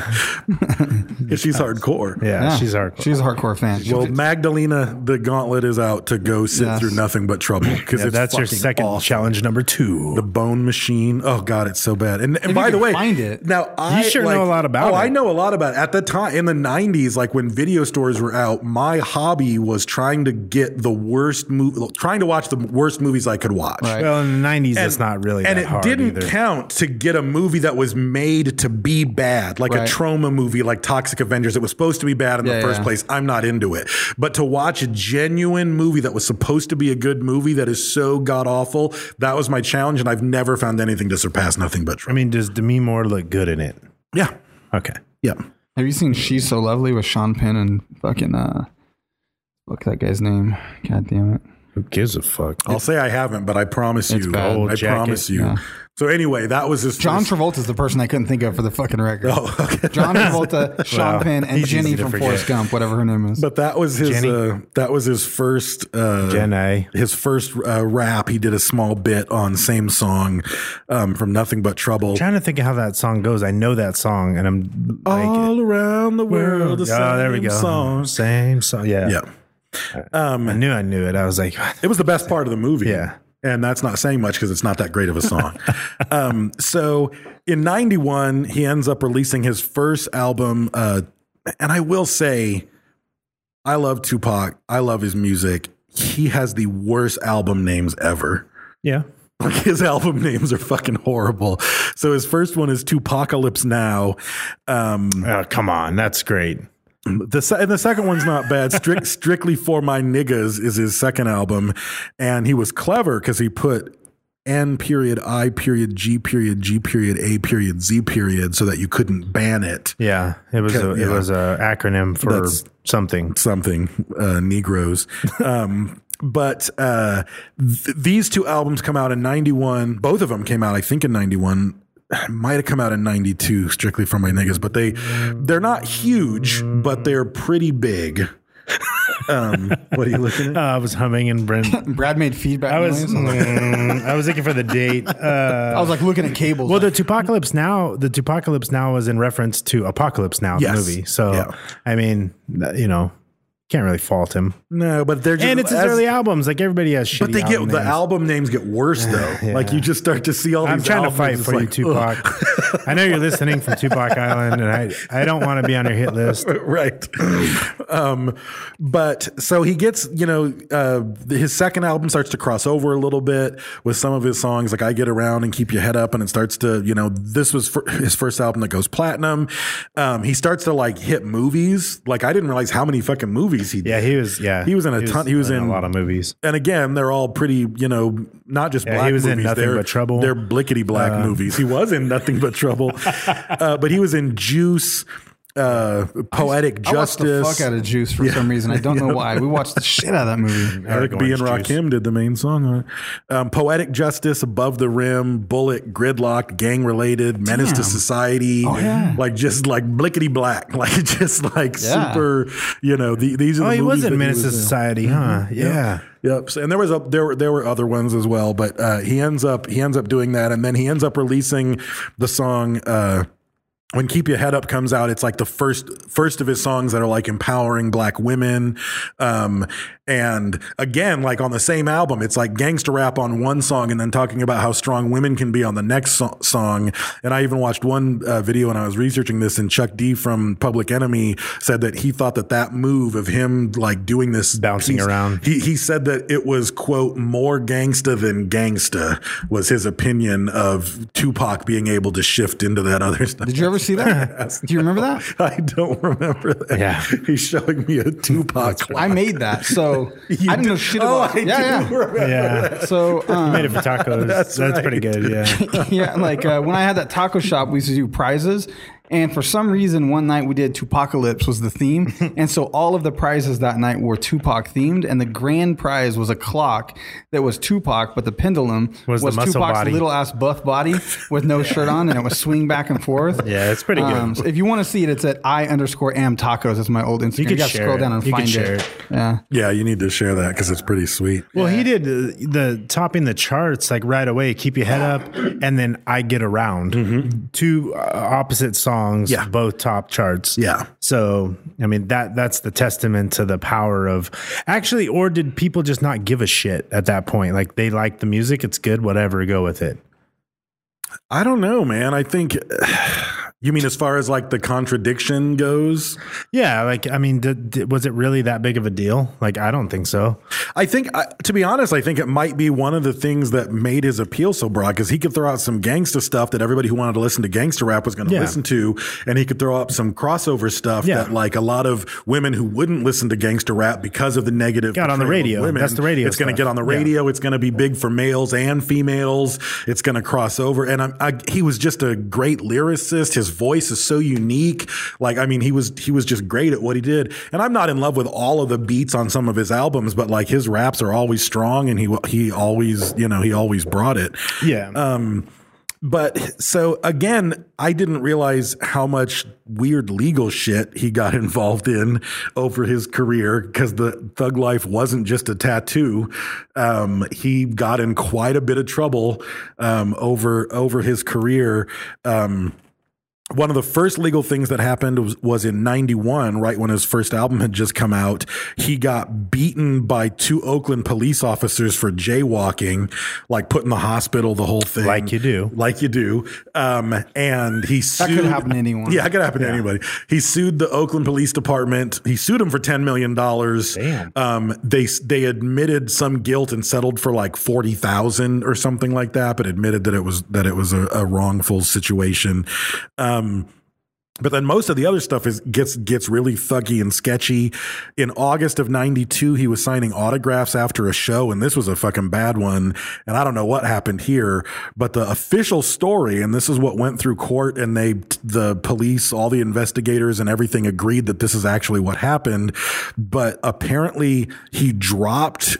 Because she's hardcore. Yeah, she's hardcore. She's a hardcore fan. Well, Magdalena, the gauntlet is out to go sit Yes. through Nothing But Trouble. Because Yeah, it's that's your fucking second awesome. challenge number two. The Bone Machine. Oh God, it's so bad. And, and you by the can way, find it. now I sure like- know a lot about Oh, it. I know a lot about it. At the time in the nineties, like when video stores were out, my hobby was trying to get the worst movie, trying to watch the worst movies I could watch. Right. Well, in the nineties, And, it's not really and that it hard didn't either. count to get a movie that was made to be bad, like a Right. trauma movie, like Toxic Avengers. It was supposed to be bad in Yeah, the first yeah. place. I'm not into it. But to watch a genuine movie that was supposed to be a good movie that is so god awful, that was my challenge, and I've never found anything to surpass Nothing But I Trouble. mean, does Demi Moore look good in it? Yeah, Okay. yeah. Have you seen She's So Lovely with Sean Penn and fucking uh, look that guy's name? God damn it. Who gives a fuck? I'll say I haven't, but I promise It's you, bad. I Old jacket. promise you. Yeah. So anyway, that was his John first- Travolta's the person I couldn't think of for the fucking record. Oh, okay. John Travolta, Sean Wow. Penn, and He's Jenny easy to from forget. Forrest Gump, whatever her name is. But that was his. Jenny? Uh, that was his first. Uh, Jen A. His first uh, rap. He did a small bit on same song um, from Nothing But Trouble. I'm trying to think of how that song goes. I know that song, and I'm like, All around the world, the oh, there we same go. song. Same song. Yeah. Yeah, I knew I knew it. I was like, it was the best part of the movie. Yeah. And that's not saying much because it's not that great of a song. um, so in ninety-one, he ends up releasing his first album. Uh, and I will say, I love Tupac. I love his music. He has the worst album names ever. yeah. Like his album names are fucking horrible. So his first one is Tupacalypse Now. Um, Oh, come on. That's great. The se- and the second one's not bad. Strict, Strictly for My Niggas is his second album, and he was clever because he put N period I period G period G period A period Z period so that you couldn't ban it. Yeah. It was a, it Yeah. was a acronym for That's- something. Something uh, Negroes. Um, but uh, th- these two albums come out in ninety-one. Both of them came out, I think, in ninety-one. Might have come out in ninety-two, Strictly for My Niggas, but they they're not huge, but they're pretty big. Um, what are you looking Uh, at? I was humming and Brent. Brad made feedback I was noise. I was like, mm, I was looking for the date. Uh, I was like looking at cables. well, the like, Tupacalypse Now, the Tupacalypse Now was in reference to Apocalypse Now, Yes. the movie. So, Yeah. I mean, you know, can't really fault him. No, but they're just And it's his as- early albums. Like everybody has shitty But they get album the names. album names get worse though. Yeah. Like you just start to see all I'm these. trying to albums, fight it's for you, like, Tupac. ugh. I know you're listening from Tupac Island, and I, I don't want to be on your hit list. Right. Um, but so he gets, you know, uh, his second album starts to cross over a little bit with some of his songs, like I Get Around and Keep Your Head Up. And it starts to, you know, this was for his first album that goes platinum. Um, he starts to like hit movies. Like I didn't realize how many fucking movies he did. Yeah, he was. Yeah, He was in a ton. He was in a lot of movies. And again, they're all pretty, you know, not just Yeah, black he was in movies. Nothing they're, But Trouble. They're blickety black Uh, movies. He was in Nothing But Trouble. Uh, but he was in Juice, uh, Poetic I watched the Justice. fuck out of Juice for some reason. I don't know why. We watched the shit out of that movie. Eric B. and Orange Juice. Rakim did the main song on it. Um, Poetic Justice, Above the Rim, Bullet, Gridlocked, Gang Related, Menace to Damn. Society. Oh, yeah. Like just like blickety black. Like just like Yeah. super, you know, the, these are Oh, the he movies was in that Menace to was in. Society, huh? Yeah. Yep. So, and there was a there were there were other ones as well, but uh, he ends up he ends up doing that, and then he ends up releasing the song uh, when Keep Your Head Up comes out, it's like the first first of his songs that are like empowering black women. Um, and again, like on the same album, it's like gangster rap on one song and then talking about how strong women can be on the next so- song. And I even watched one uh, video when I was researching this, and Chuck D from Public Enemy said that he thought that that move of him like doing this bouncing around, he, he said that it was, quote, more gangsta than gangsta was his opinion of Tupac being able to shift into that other stuff. Did you ever see that? Do you remember that? I don't remember that. Yeah. He's showing me a Tupac clock. I made that. So You I didn't know did- shit oh, about I it. Yeah, do yeah. remember Yeah. that. So um, You made it for tacos. That's That's, right. pretty good. Yeah. yeah, like uh, when I had that taco shop, we used to do prizes. And for some reason, one night we did Tupacalypse was the theme. And so all of the prizes that night were Tupac themed. And the grand prize was a clock that was Tupac, but the pendulum Was was, the muscle Tupac's body. little ass buff body with no shirt on. And it was swing back and forth. Yeah, it's pretty good. Um, so if you want to see it, it's at I underscore am tacos. That's my old Instagram. You could gotta share scroll it. down and You could find share it. it. Yeah. Yeah, you need to share that because it's pretty sweet. Well, he did uh, the topping the charts like right away. Keep Your Head Up, and then I Get Around. Two uh, opposite songs, Yeah. both top charts. Yeah. So I mean that that's the testament to the power of actually. Or did people just not give a shit at that point? Like they like the music, it's good, whatever, go with it. I don't know, man. I think you mean as far as like the contradiction goes. Yeah, like I mean, did, did, was it really that big of a deal? Like I don't think so. I think, uh, to be honest, I think it might be one of the things that made his appeal so broad because he could throw out some gangsta stuff that everybody who wanted to listen to gangsta rap was going to Yeah. listen to, and he could throw up some crossover stuff Yeah. that like a lot of women who wouldn't listen to gangsta rap because of the negative Got on the portrayal of radio. women, That's the radio It's going to stuff. get on the Yeah. radio. It's going to be big for males and females. It's going to cross over, and I, I, he was just a great lyricist. His voice is so unique. Like, I mean, he was he was just great at what he did. And I'm not in love with all of the beats on some of his albums, but like his raps are always strong, and he he always you know he always brought it. Yeah. Um, but so again, I didn't realize how much weird legal shit he got involved in over his career because the thug life wasn't just a tattoo. Um, he got in quite a bit of trouble um, over over his career. Um, One of the first legal things that happened was, was in ninety-one, right when his first album had just come out. He got beaten by two Oakland police officers for jaywalking, like put in the hospital, the whole thing. Like you do. Like you do. Um, and he sued. That could happen to anyone. Yeah, it could happen to anybody. He sued the Oakland Police Department. He sued them for ten million dollars. Damn. Um, they, they admitted some guilt and settled for like forty thousand dollars or something like that, but admitted that it was, that it was a, a wrongful situation. Um, Um, but then most of the other stuff is gets gets really thuggy and sketchy. In August of ninety-two, he was signing autographs after a show, and this was a fucking bad one. And I don't know what happened here, but the official story, and this is what went through court, and they, the police, all the investigators and everything agreed that this is actually what happened. But apparently he dropped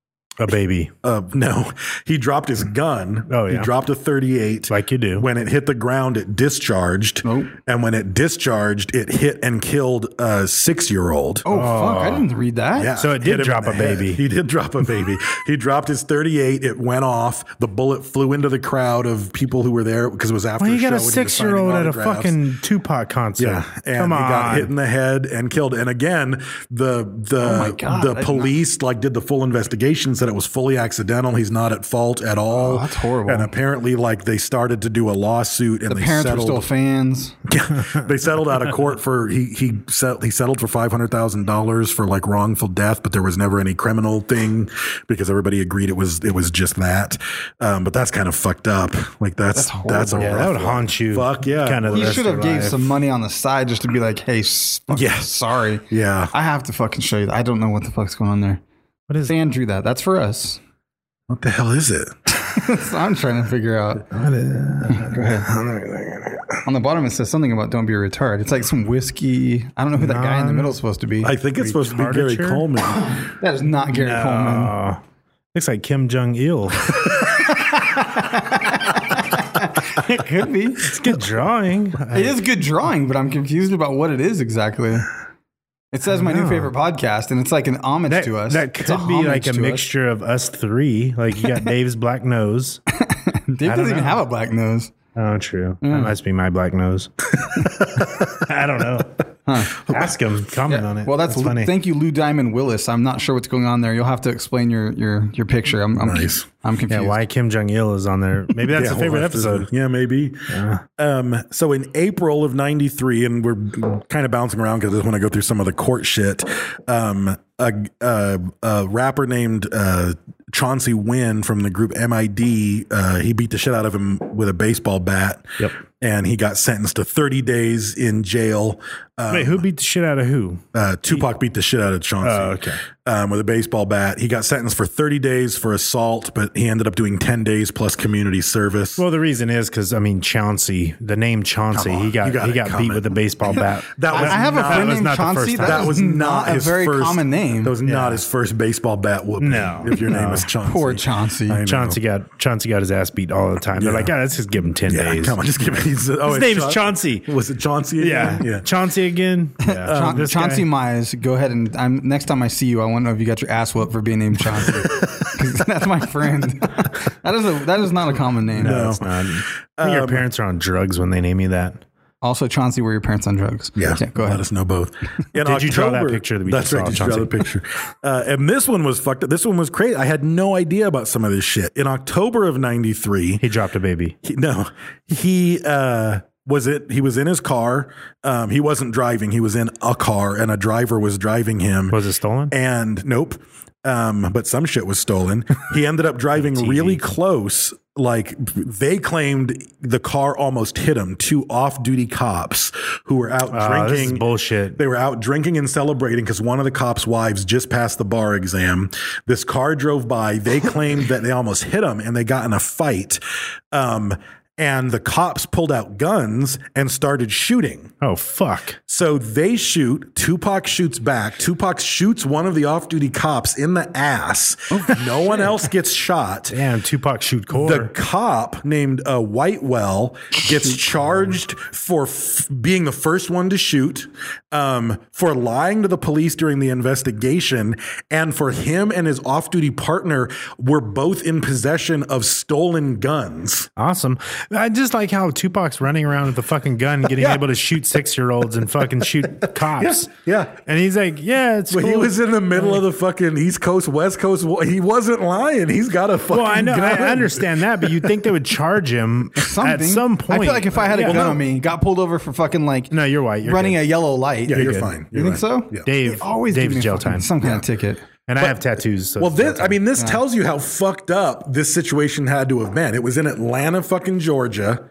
A baby. Uh, no, he dropped his gun. Oh, yeah. He dropped a thirty-eight. Like you do. When it hit the ground, it discharged. Nope. And when it discharged, it hit and killed a six-year-old. Oh, fuck. I didn't read that. Yeah. So it Hit did him in drop the a head. baby. He did drop a baby. He dropped his thirty-eight. It went off. The bullet flew into the crowd of people who were there because it was after Well, a you show. got a and he was signing six-year-old at a autographs. fucking Tupac concert. Yeah, and Come he on. got hit in the head and killed. And again, the the Oh my God, I the did police like did the full investigation, said it was fully accidental. He's not at fault at all. Oh, that's horrible. And apparently, like they started to do a lawsuit, and The they parents were settled. still fans. They settled out of court for he he set, he settled for five hundred thousand dollars for like wrongful death, but there was never any criminal thing because everybody agreed it was it was just that. Um, but that's kind of fucked up. Like that's That's that's, a horrible. Yeah, rough that would one. haunt you. Fuck yeah. Kind of. He should have gave some money on the side just to be like, hey, s- fucking Yeah. sorry. Yeah. I have to fucking show you that. I don't know what the fuck's going on there. What is Fan drew that. That's for us. What the hell is it? So I'm trying to figure out. Go ahead. On the bottom, it says something about don't be a retard. It's like some whiskey. I don't know who that guy in the middle is supposed to be. I think it's supposed to be Gary Retardature? Coleman. That is not Gary Coleman. Oh, looks like Kim Jong Il. It could be. It's good drawing. It is good drawing, but I'm confused about what it is exactly. It says my new know. favorite podcast, and it's like an homage That, to us. that It's could be homage like a to us. mixture of us three. Like you got Dave's black nose. Dave I don't doesn't even know. have a black nose. Oh, true. That must be my black nose. I don't know. Huh. Ask him. Comment Yeah. on it. Well, that's, that's funny. Thank you, Lou Diamond Willis. I'm not sure what's going on there. You'll have to explain your your your picture. I'm, I'm Nice. I'm confused. Yeah, why Kim Jong Il is on there? Maybe that's Yeah, a favorite we'll have to- episode. yeah, maybe. Um, so in April of ninety-three, and we're kind of bouncing around because I just want to go through some of the court shit. Um, a, a, a rapper named uh, Chauncey Wynn from the group M I D, uh, he beat the shit out of him with a baseball bat. Yep. And he got sentenced to thirty days in jail. Um, Wait, who beat the shit out of who? Uh, Tupac beat the shit out of Chauncey. Oh, okay. Um, with a baseball bat. He got sentenced for thirty days for assault, but he ended up doing ten days plus community service. Well, the reason is because I mean Chauncey, the name Chauncey, Come on, he got you got he it got coming. beat with a baseball bat. That was I have a not- friend that was named not the Chauncey. first time. That was not a his very first, common name. That was not Yeah. his first baseball bat whooping. No. if your name No. is Chauncey. Poor Chauncey. I know. Chauncey got Chauncey got his ass beat all the time. They're Yeah. like, yeah, let's just give him ten Yeah, days. come on, just give me. His, oh, His it's name's Cha- Chauncey. Was it Chauncey? Yeah, Again? yeah. Chauncey again. Yeah. Cha- Um, this Chauncey guy- Mize, go ahead and I'm next time I see you, I want to know if you got your ass whooped for being named Chauncey. 'Cause that's my friend. That is a that is not a common name. No, it's not. I think your parents are on drugs when they name you that. Also, Chauncey, were your parents on drugs? Yeah, go let ahead. us know both. In Did you draw that picture that we That's just right. saw, Did you draw Chauncey? the picture? Uh, and this one was fucked up. This one was crazy. I had no idea about some of this shit. In October of ninety-three, He dropped a baby. he, no, he uh, was it. He was in his car. Um, he wasn't driving. He was in a car, and a driver was driving him. Was it stolen? And nope. Um, but some shit was stolen. He ended up driving really close. Like they claimed the car almost hit him. Two off-duty cops who were out Ah, this drinking. is bullshit. They were out drinking and celebrating because one of the cops' wives just passed the bar exam. This car drove by. They claimed that they almost hit him and they got in a fight. Um, and the cops pulled out guns and started shooting. Oh fuck! So they shoot. Tupac shoots back. Tupac shoots one of the off-duty cops in the ass. No one else gets shot. Damn, Tupac shoot core. The cop named uh, Whitewell gets charged for f- being the first one to shoot, um, for lying to the police during the investigation, and for him and his off-duty partner were both in possession of stolen guns. Awesome. I just like how Tupac's running around with the fucking gun, getting Yeah. able to shoot six year olds and fucking shoot cops. Yeah. And he's like, yeah, it's Well, cool. he was in the middle of the fucking East Coast, West Coast. war. He wasn't lying. He's got a fucking Well, I know, gun. I understand that, but you'd think they would charge him Something. at some point. I feel like if I had a Yeah. gun on me, got pulled over for fucking like No, you're white. You're running good. a yellow light. Yeah, you're good. fine. You You're think right. so? Yeah. Dave, They always give Dave's me jail fucking time. some kind of ticket. And I have tattoos. So Well, it's this, jail time. I mean, this tells you how fucked up this situation had to have been. It was in Atlanta, fucking Georgia,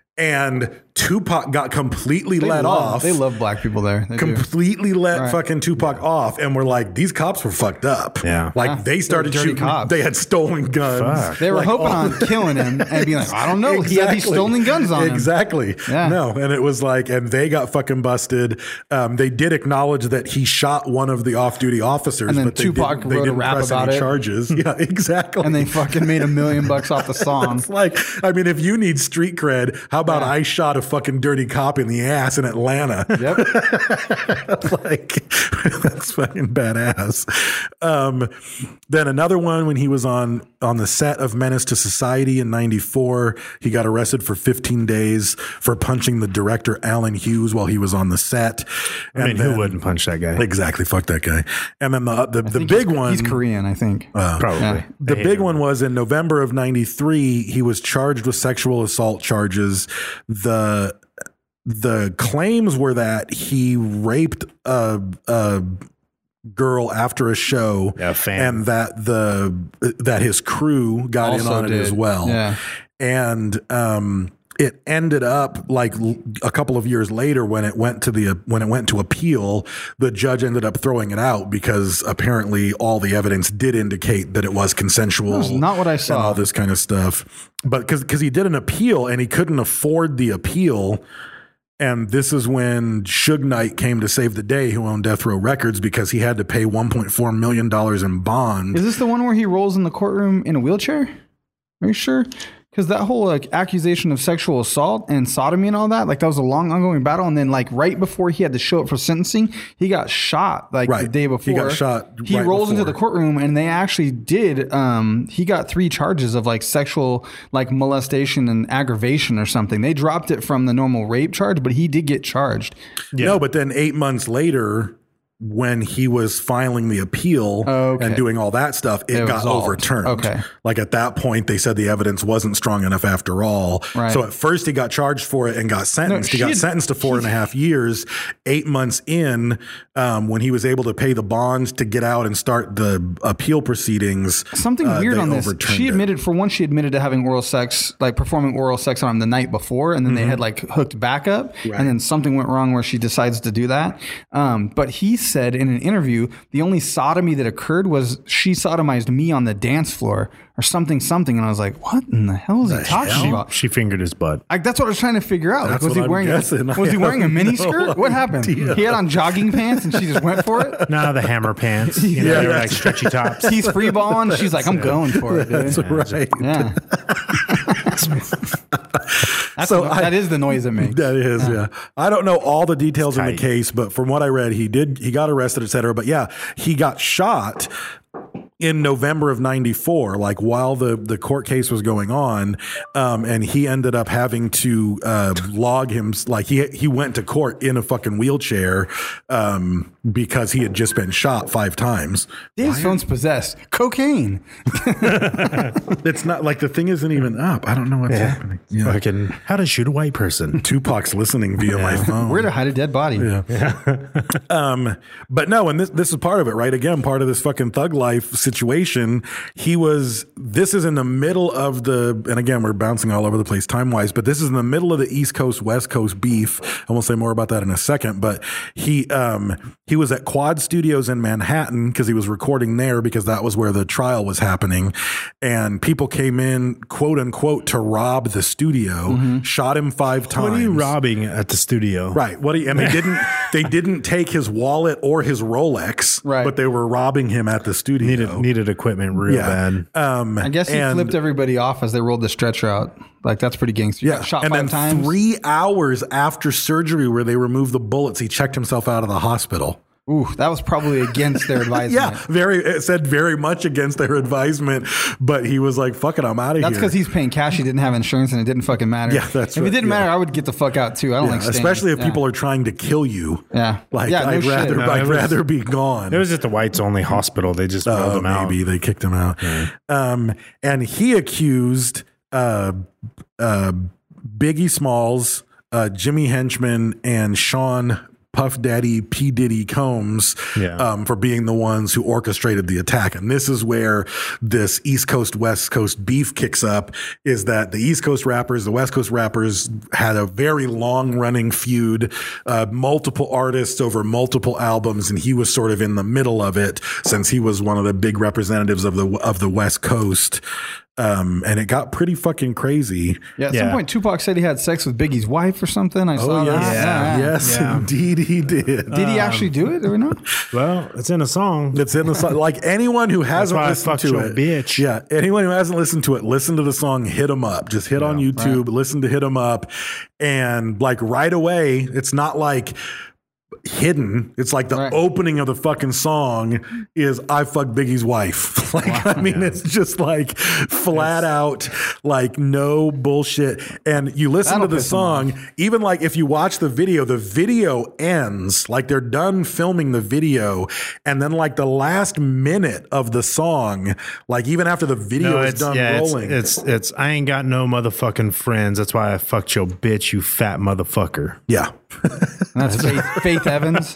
and Tupac got completely They let love, off. They love black people there. They do. completely let Right. fucking Tupac off, and we're like, these cops were fucked up. Yeah. like Yeah. they started They're dirty shooting. cops. They had stolen guns. Fuck. They were Like, hoping all- on killing him and being like, I don't know. He had these stolen guns on him. Exactly. Yeah. No, and it was like, and they got fucking busted. Um, they did acknowledge that he shot one of the off-duty officers, And then but they Tupac didn't, they wrote a didn't rap press about any it. charges. Yeah, exactly. And they fucking made a million bucks off the song. It's like, I mean, if you need street cred, how about Yeah. I shot a fucking dirty cop in the ass in Atlanta? Yep. Like, that's fucking badass. Um, then another one when he was on on the set of Menace to Society in ninety-four, he got arrested for fifteen days for punching the director Alan Hughes while he was on the set. I mean, who wouldn't punch that guy? Exactly, fuck that guy. And then the the, the think big he's, one, He's Korean, I think. Probably. Yeah. the I hate big him. one was in November of ninety-three. He was charged with sexual assault charges. The the claims were that he raped a, a girl after a show, Yeah, a fan. and that the that his crew got in Also on it did. as well. Yeah. And um, it ended up like l- a couple of years later when it went to the when it went to appeal, the judge ended up throwing it out because apparently all the evidence did indicate that it was consensual. That's not what I And saw. all this kind of stuff, but because because he did an appeal and he couldn't afford the appeal. And this is when Suge Knight came to save the day, who owned Death Row Records, because he had to pay one point four million dollars in bond. Is this the one where he rolls in the courtroom in a wheelchair? Are you sure? Because that whole like accusation of sexual assault and sodomy and all that, like that was a long ongoing battle. And then like right before he had to show up for sentencing, he got shot like Right. the day before. He got shot He right rolls into before. the courtroom and they actually did. Um, he got three charges of like sexual like molestation and aggravation or something. They dropped it from the normal rape charge, but he did get charged. No, but then eight months later, when he was filing the appeal Okay. and doing all that stuff, it It got resolved. overturned. Okay. Like at that point, they said the evidence wasn't strong enough after all. Right. So at first he got charged for it and got sentenced. she he got had- sentenced to four and a half years. Eight months in, um, when he was able to pay the bonds to get out and start the appeal proceedings, Something uh, weird they on this. overturned She it. admitted, for one, she admitted to having oral sex, like performing oral sex on him the night before, and then they had like hooked back up, Right. and then something went wrong where she decides to do that. Um, but he said in an interview, the only sodomy that occurred was she sodomized me on the dance floor or something, something, and I was like, what in the hell is he talking hell? about? She fingered his butt. Like, that's what I was trying to figure out. Like, That's was what he I'm wearing? guessing. A, I was he wearing a have mini no skirt? What happened? idea. He had on jogging pants, and she just went for it. No, the hammer pants. You know, Yeah, they were that's like stretchy tops. He's free balling. She's like, I'm going for it, dude. That's right. Yeah. That's So the- I- that is the noise it makes. That is, yeah. I don't know all the details in the tight. case, but from what I read, he did, he got arrested, et cetera. But yeah, he got shot in November of ninety-four, like while the, the court case was going on. Um, and he ended up having to, uh, log him. Like he, he went to court in a fucking wheelchair, um, because he had just been shot five times. His phone's possessed. Cocaine. It's not like the thing isn't even up. I don't know what's happening. Yeah. Fucking, how to shoot a white person. Tupac's listening via my phone. Where to hide a dead body. Yeah. um, but no, and this this is part of it, right? Again, part of this fucking thug life situation. He was. This is in the middle of the, and again, we're bouncing all over the place time wise, but this is in the middle of the East Coast West Coast beef. And we'll say more about that in a second. But he um he was at Quad Studios in Manhattan because he was recording there because that was where the trial was happening, and people came in, quote unquote, to rob the studio. Shot him five times. What are you robbing at the studio? Right. What? He, and they didn't. They didn't take his wallet or his Rolex. Right. But they were robbing him at the studio. Needed needed equipment real yeah. bad. Um, I guess he and, flipped everybody off as they rolled the stretcher out. Like, that's pretty gangster. Yeah. Shot and five then times. three hours after surgery, where they removed the bullets, he checked himself out of the hospital. Ooh, that was probably against their advisement. Yeah, very. It said very much against their advisement, but he was like, "Fuck it, I'm out of here." That's because he's paying cash. He didn't have insurance, and it didn't fucking matter. Yeah, that's if right, it didn't yeah. matter, I would get the fuck out too. I don't Yeah, like staying. especially if Yeah. people are trying to kill you. Yeah. like Yeah, no I'd shit. rather, No, I'd it was- rather be gone. It was at the whites only hospital. They just bailed Oh, him out. maybe they kicked him out. Um, and he accused uh, uh, Biggie Smalls, uh, Jimmy Henchman, and Sean Puff Daddy P. Diddy Combs Yeah. um, for being the ones who orchestrated the attack. And this is where this East Coast, West Coast beef kicks up, is that the East Coast rappers, the West Coast rappers had a very long running feud, uh, multiple artists over multiple albums. And he was sort of in the middle of it since he was one of the big representatives of the, of the West Coast. Um, and it got pretty fucking crazy. Yeah, at some Yeah. point, Tupac said he had sex with Biggie's wife or something. I saw Oh, that. yes. Yeah. Yes, Yeah. indeed he did. Did he actually do it? Do we know? Well, it's in a song. It's in the song. Like anyone who hasn't why I listened fucked to your it, bitch. yeah. Anyone who hasn't listened to it, listen to the song "Hit 'Em Up." Just hit on YouTube, listen to "Hit 'Em Up," and like right away, it's not like hidden. It's like the Right. opening of the fucking song is "I fucked Biggie's wife." Like I mean, it's just like flat out, like no bullshit. And you listen That'll to the piss 'em song, even like if you watch the video, the video ends like they're done filming the video, and then like the last minute of the song, like even after the video No, is it's done yeah, it's, rolling, it's it's I ain't got no motherfucking friends. That's why I fucked your bitch, you fat motherfucker. yeah. That's Faith, Faith Evans.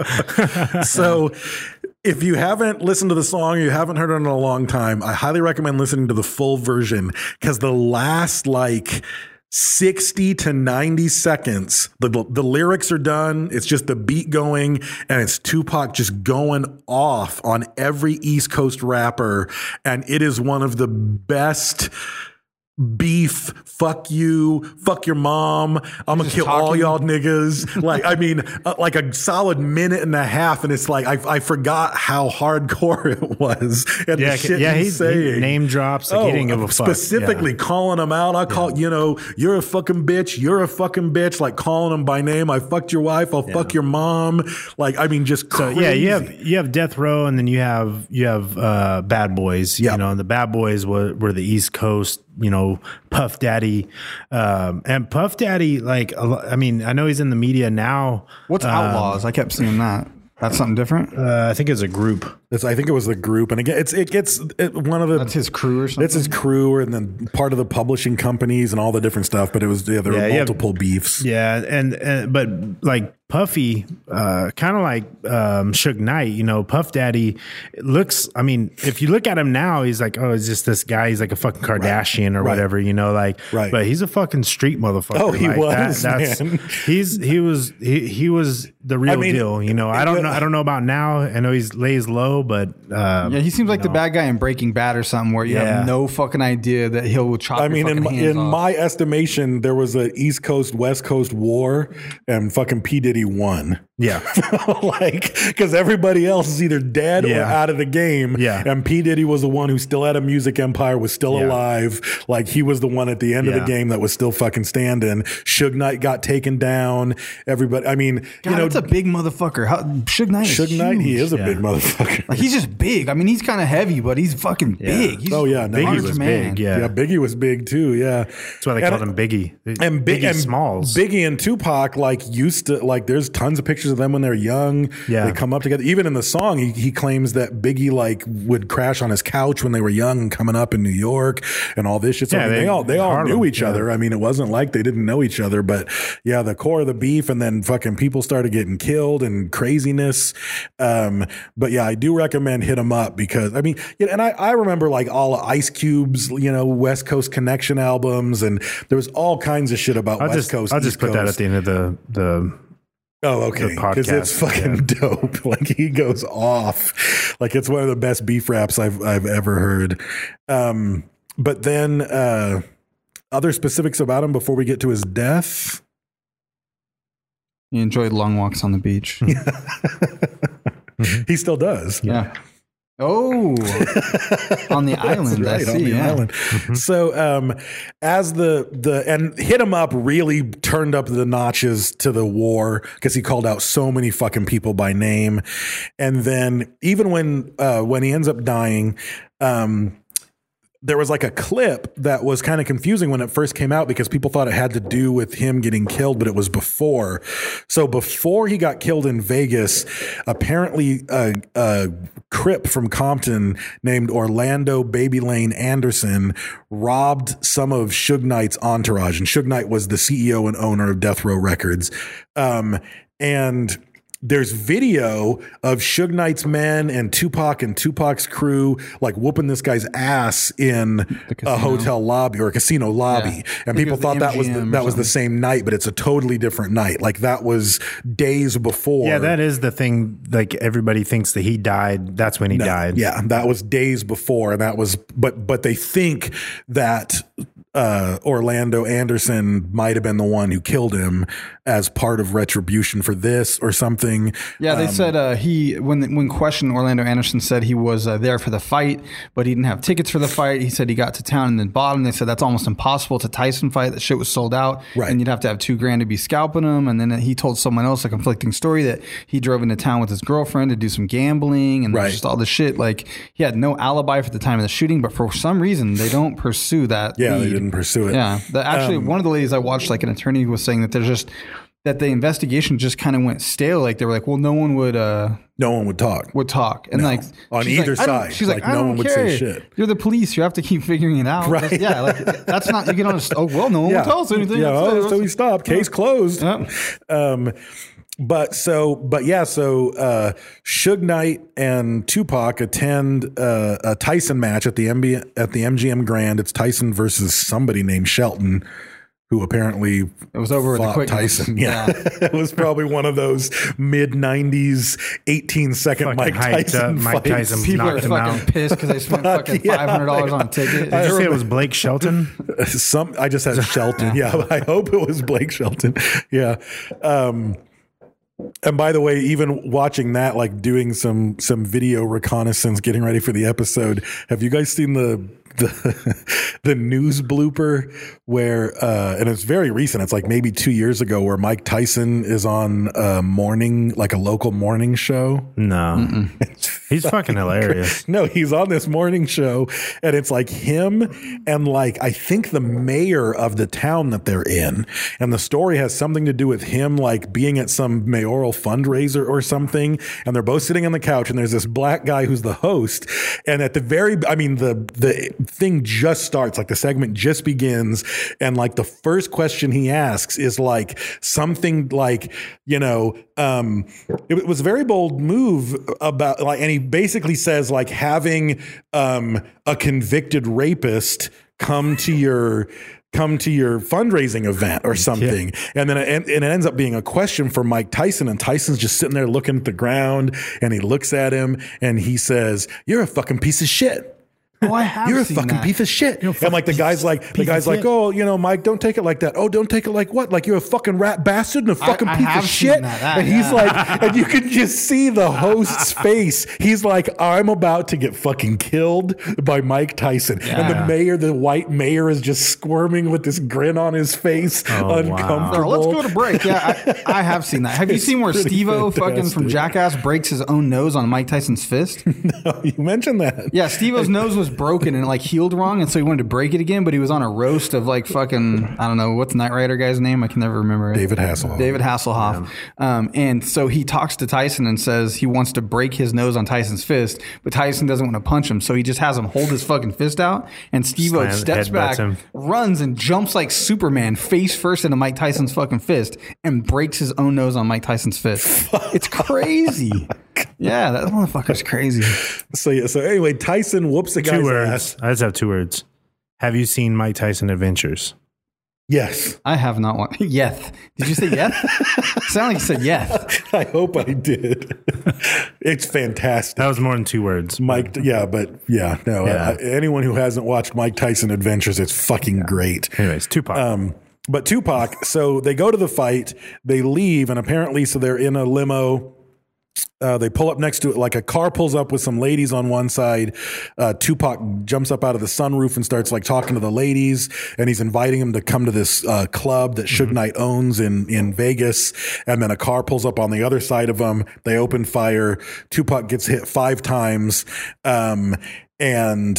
So if you haven't listened to the song, you haven't heard it in a long time, I highly recommend listening to the full version, because the last like sixty to ninety seconds, the, the lyrics are done. It's just the beat going, and it's Tupac just going off on every East Coast rapper. And it is one of the best beef, fuck you, fuck your mom, I'm gonna kill talking. all y'all niggas. Like, I mean, uh, like a solid minute and a half, and it's like I, I forgot how hardcore it was. And Yeah, the shit yeah, he's he's- saying. he name drops, like, he didn't give a fuck. Specifically Yeah. calling them out. I call you know, you're a fucking bitch. You're a fucking bitch. Like calling them by name. I fucked your wife. I'll fuck your mom. Like, I mean, just So crazy. yeah, you have you have Death Row, and then you have you have uh, Bad Boys. Yep. You know, and the Bad Boys were, were the East Coast. You know, Puff Daddy, um, and Puff Daddy. Like, a lo- I mean, I know he's in the media now. What's um, Outlaws? I kept seeing that. That's something different. Uh, I think it's a group. It's, I think it was the group, and again, it's it gets it, one of the That's his crew or something. It's his crew, and then part of the publishing companies and all the different stuff. But it was yeah, there Yeah, were you have- multiple beefs. Yeah, and, and but like Puffy, uh, kind of like um, Suge Knight, you know, Puff Daddy looks. I mean, if you look at him now, he's like, oh, he's just this guy. He's like a fucking Kardashian or Right. whatever, you know, like. Right. But he's a fucking street motherfucker. Oh, he like, was, that's, man. He's he was he, he was the real I mean, deal. You know, I don't it- know. I don't know about now. I know he's lays low, but um, Yeah, he seems like you the know. bad guy in Breaking Bad or something, where you Yeah. have no fucking idea that he'll chop. I your mean, in fucking my, hands in off. my estimation, there was a East Coast West Coast war, and fucking P Diddy won. Yeah. like, because everybody else is either dead or Yeah. out of the game. Yeah. And P Diddy was the one who still had a music empire, was still Yeah. alive. Like, he was the one at the end of Yeah. the game that was still fucking standing. Suge Knight got taken down. Everybody, I mean, God, you know, that's a big motherfucker. How, Suge Knight is Suge Knight, he huge. is a Yeah. big motherfucker. Like, he's just big. I mean, he's kind of heavy, but he's fucking big. He's Oh, yeah, a no, large Biggie was man. big, yeah. yeah, Biggie was big too. Yeah, That's why they And- called him Biggie. And Big Biggie and Smalls. Biggie and Tupac like used to like. There's tons of pictures of them when they're young. Yeah. They come up together. Even in the song, he, he claims that Biggie like would crash on his couch when they were young and coming up in New York and all this shit. So Yeah, I mean, they, they- all they all Harlem, knew each yeah. other. I mean, it wasn't like they didn't know each other. But yeah, the core of the beef, and then fucking people started getting killed and craziness. Um, but yeah, I do recommend Hit 'Em Up because I mean, yeah, and I, I remember like all of Ice Cube's you know West Coast Connection albums, and there was all kinds of shit about I'll West just Coast. I'll just East put that at Coast. the end of the the. Oh, okay. the Because it's podcast, fucking dope. Like he goes off. Like it's one of the best beef raps I've I've ever heard. Um, but then uh, other specifics about him before we get to his death. He enjoyed long walks on the beach. He still does. Yeah. Oh, on the island. That's right, I on see. the Yeah. island. So um, as the the and Hit 'Em Up really turned up the notches to the war because he called out so many fucking people by name, and then even when uh, when he ends up dying. Um, there was like a clip that was kind of confusing when it first came out because people thought it had to do with him getting killed, but it was before. So before he got killed in Vegas, apparently a, a Crip from Compton named Orlando Baby Lane Anderson robbed some of Suge Knight's entourage. And Suge Knight was the C E O and owner of Death Row Records. Um, and there's video of Suge Knight's men and Tupac and Tupac's crew like whooping this guy's ass in a hotel lobby or a casino lobby, Yeah. I and think it people was the thought that was the, M G M or that was the something. same night, but it's a totally different night. Like that was days before. Yeah, that is the thing. Like everybody thinks that he died. That's when he No, died. Yeah, that was days before, and that was but but they think that uh, Orlando Anderson might have been the one who killed him as part of retribution for this or something. Yeah, they Um, said uh, he when when questioned, Orlando Anderson said he was uh, there for the fight, but he didn't have tickets for the fight. He said he got to town and then bought them. They said that's almost impossible to Tyson fight. That shit was sold out, Right. and you'd have to have two grand to be scalping him. And then he told someone else a conflicting story that he drove into town with his girlfriend to do some gambling and Right. just all the shit. Like he had no alibi for the time of the shooting, but for some reason they don't pursue that. Yeah, they lead. didn't pursue it. Yeah, the, actually, Um, one of the ladies I watched, like an attorney, was saying that there's just that the investigation just kind of went stale. Like they were like, well, no one would uh, no one would talk. would talk, and No. like On she's either like, I don't- side. she's like, Like, I no don't one would care. say shit. You're the police. You have to keep figuring it out. Right. That's- Yeah, like that's not you can understand. Oh well, no one Yeah. will tell us anything. Yeah, That's- oh, that's- so we stopped. Case closed. Yeah. Um, but so, but yeah, so uh, Suge Knight and Tupac attend uh, a Tyson match at the M B at the M G M Grand. It's Tyson versus somebody named Shelton. who apparently it was over with the fought quickness. Tyson. Yeah. Yeah. It was probably one of those mid nineties, eighteen second Fucking Mike hyped up Tyson Mike fights. Tyson. People are knocked him fucking out. pissed because they spent Fuck, fucking yeah. five hundred dollars on a ticket. Did you say it was Blake Shelton? Some I just had Shelton. Yeah, I hope it was Blake Shelton. Yeah. Um, and by the way, even watching that, like doing some some video reconnaissance, getting ready for the episode. Have you guys seen the the the news blooper where uh, and it's very recent? It's like maybe two years ago, where Mike Tyson is on a morning, like a local morning show. No, he's fucking hilarious. No, he's on this morning show, and it's like him and like I think the mayor of the town that they're in, and the story has something to do with him like being at some mayoral fundraiser or something, and they're both sitting on the couch, and there's this black guy who's the host, and at the very, I mean the the thing just starts, like the segment just begins, and like the first question he asks is like something like, you know, um, it, it was a very bold move about like, and he basically says like having um, a convicted rapist come to your come to your fundraising event or something. Yeah. And then it, and it ends up being a question for Mike Tyson, and Tyson's just sitting there looking at the ground, and he looks at him and he says, "You're a fucking piece of shit. Oh, I have You're a seen fucking that. piece of shit." And like the guy's like, the guy's like, "Oh, you know, Mike, don't take it like that. Oh, don't take it like what? Like you're a fucking rat bastard and a fucking I, I piece have of seen shit." that, that, and he's yeah. like, and you can just see the host's face. He's like, "I'm about to get fucking killed by Mike Tyson." Yeah. And the mayor, the white mayor, is just squirming with this grin on his face, Oh, uncomfortable. Let's go to break. Yeah, I, I have seen that. Have you It's seen where pretty Steve-O fucking from fantastic. Jackass breaks his own nose on Mike Tyson's fist? No, you mentioned that. Yeah, Steve-O's nose was broken and like healed wrong, and so he wanted to break it again, but he was on a roast of like fucking, I don't know, what's the Knight Rider guy's name? I can never remember it. David Hasselhoff. David Hasselhoff. Yeah. Um, and so he talks to Tyson and says he wants to break his nose on Tyson's fist, but Tyson doesn't want to punch him, so he just has him hold his fucking fist out, and Steve-O Slam- steps headbutts back, him. runs, and jumps like Superman face first into Mike Tyson's fucking fist and breaks his own nose on Mike Tyson's fist. It's crazy. Yeah, that motherfucker's crazy. So yeah. So anyway, Tyson whoops the guy's Two words. ass. I just have two words. Have you seen Mike Tyson Adventures? Yes. I have not one. Yeth. Did you say yeth? Sound like you said yeth. I hope I did. It's fantastic. That was more than two words. Mike, yeah, but yeah, no. Yeah. Uh, anyone who hasn't watched Mike Tyson Adventures, it's fucking great. Anyways, Tupac. Um, but Tupac, so they go to the fight, they leave, and apparently, so they're in a limo. Uh, they pull up next to it, like a car pulls up with some ladies on one side. Uh, Tupac jumps up out of the sunroof and starts like talking to the ladies, and he's inviting them to come to this uh, club that Suge Knight owns in in Vegas. And then a car pulls up on the other side of them. They open fire. Tupac gets hit five times, um, and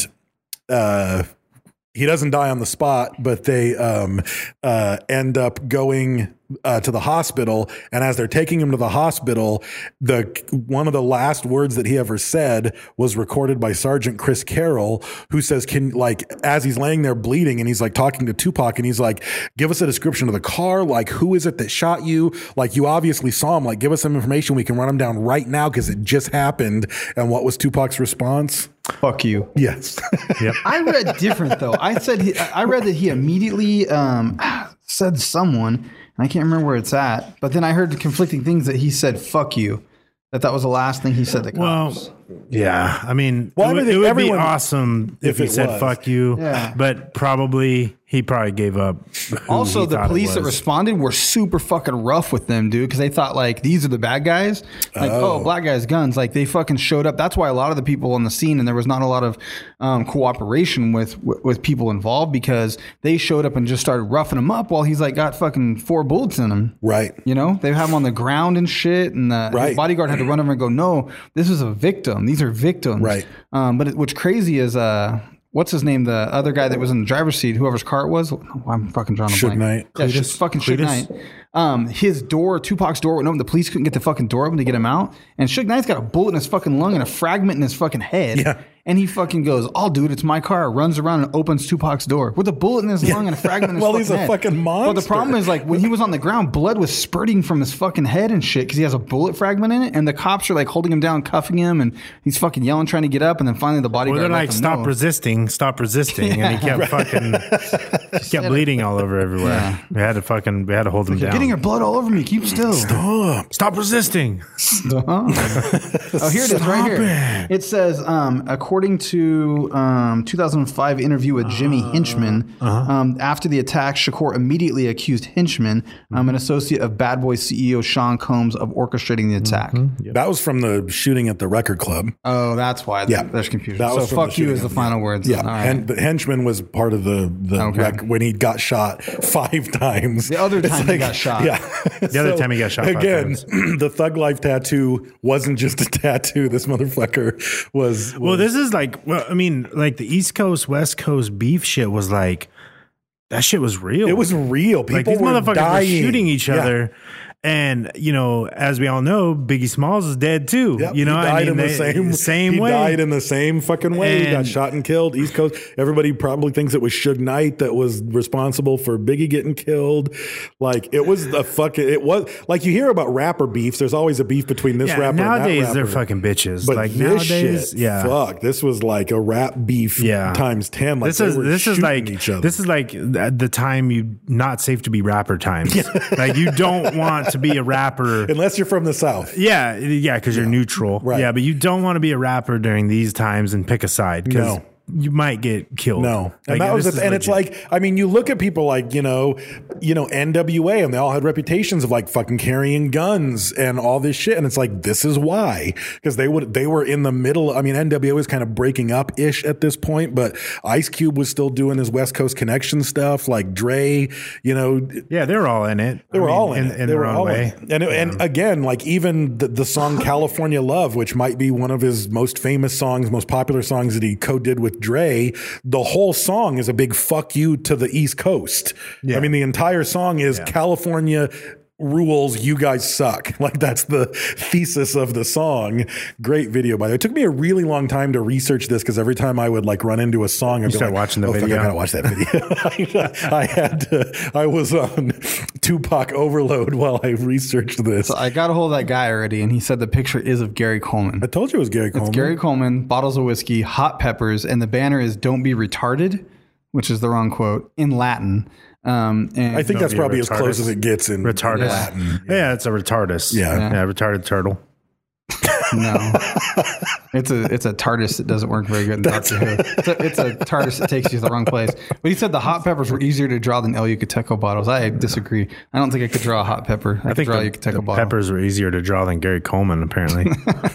uh, he doesn't die on the spot, but they um, uh, end up going uh, to the hospital. And as they're taking him to the hospital, the one of the last words that he ever said was recorded by Sergeant Chris Carroll, who says, "Can like as he's laying there bleeding, and he's like talking to Tupac, and he's like, give us a description of the car. Like, who is it that shot you? Like, you obviously saw him. Like, give us some information. We can run him down right now because it just happened." And what was Tupac's response? Fuck you. Yes. Yep. I read different though. I said he, I read that he immediately um, said someone, and I can't remember where it's at. But then I heard the conflicting things that he said "fuck you." That that was the last thing he said to cops. Well, yeah. I mean, Well, it, would- everything- it would be everyone- awesome if, if he it said was. "fuck you," Yeah. but probably he probably gave up. who Also, he the thought it police that was. responded were super fucking rough with them, dude, because they thought like these are the bad guys. Like, oh. oh, black guys, guns. Like they fucking showed up. That's why a lot of the people on the scene, and there was not a lot of um, cooperation with, with with people involved, because they showed up and just started roughing him up while he's like got fucking four bullets in him. Right. You know, they have him on the ground and shit, and the Right. his bodyguard had to run over and go, "No, this is a victim. These are victims." Right. Um, but it, what's crazy is uh. What's his name? The other guy that was in the driver's seat, whoever's car it was. Oh, I'm fucking drawing a Suge blank. Knight. Yeah, Cletus? Sh- fucking Suge Cletus? Knight. Um, his door, Tupac's door went open. The police couldn't get the fucking door open to get him out. And Suge Knight's got a bullet in his fucking lung and a fragment in his fucking head. Yeah. And he fucking goes, "Oh, dude, it's my car." Runs around and opens Tupac's door with a bullet in his lung and a fragment in his Well, fucking he's a head. fucking monster. But the problem is, like, when he was on the ground, blood was spurting from his fucking head and shit because he has a bullet fragment in it. And the cops are like holding him down, cuffing him, and he's fucking yelling, trying to get up. And then finally, the bodyguard. Well, they're let like, them stop know. resisting, stop resisting, and he kept fucking, he kept bleeding all over everywhere. Yeah. We had to fucking, we had to hold him You're down. getting your blood all over me. Keep still. Stop, stop resisting. Oh, here it is, right here. It says, um, according to um, two thousand five interview with Jimmy Hinchman, uh-huh. um, after the attack, Shakur immediately accused Hinchman, um, an associate of Bad Boy C E O Sean Combs, of orchestrating the attack. Mm-hmm. That was from the shooting at the record club. Oh, that's why. Yeah. There's confusion. That So was from fuck the you shooting is the at- final words. Yeah, All right. and but Henchman was part of the the Okay. wreck when he got shot five times. The other It's time he got shot. Yeah, The other time he got shot five again. times. The Thug Life tattoo wasn't just a tattoo. This motherfucker was. was Well, this is like, well, I mean, like the East Coast, West Coast beef shit was like, that shit was real. It was real. People like these were motherfuckers dying. were shooting each Yeah. other. And, you know, as we all know, Biggie Smalls is dead too. Yep, you know, he died I mean, in the they- same same he way. died in the same fucking way. he got And- shot and killed. East Coast. Everybody probably thinks it was Suge Knight that was responsible for Biggie getting killed. Like it was a fucking. It was like you hear about rapper beefs. There's always a beef between this Yeah, rapper nowadays and that they're rapper. fucking bitches. But like this nowadays, shit, yeah. fuck. This was like a rap beef Yeah. times ten. Like this they is were this is shooting like each other. this is like th- the time you not safe to be rapper times. Like you don't want to be a rapper unless you're from the South. Yeah, yeah, because you're neutral. Right. Yeah, but you don't want to be a rapper during these times and pick a side because No. you might get killed. No, and Like, that was this the, is and it's legit. like I mean, you look at people like you know, you know N W A, and they all had reputations of like fucking carrying guns and all this shit, and it's like this is why because they would they were in the middle. I mean, N W A was kind of breaking up ish at this point, but Ice Cube was still doing his West Coast Connection stuff, like Dre, you know. Yeah, they were all in it. They were I mean, all in, in, it. in they their were own all way. in it. And, and again, like even the, the song California Love, which might be one of his most famous songs, most popular songs that he co-did with Dre, the whole song is a big fuck you to the East Coast. Yeah. I mean, the entire song is Yeah. California rules, you guys suck. Like that's the thesis of the song. Great video, by the way. It took me a really long time to research this because every time I would like run into a song, I'd You be start like, watching the oh, fuck, video? I gotta watch that video. I, I had to, I was on Tupac overload while I researched this. So I got a hold of that guy already, and he said the picture is of Gary Coleman. I told you it was Gary Coleman. It's Gary Coleman, bottles of whiskey, hot peppers, and the banner is "Don't be retarded," which is the wrong quote in Latin. Um, and I think that's Don't be a probably as close retardus. as it gets in Retardus. Yeah. Latin. Yeah, it's a retardus. Yeah. yeah, retarded turtle. no, it's a it's a TARDIS that doesn't work very good in Doctor Who. It's a, it's a TARDIS that takes you to the wrong place. But he said the hot peppers were easier to draw than El Yucateco bottles. I disagree. I don't think I could draw a hot pepper. I, I could think draw the, a Yucateco the bottle. peppers were easier to draw than Gary Coleman, apparently.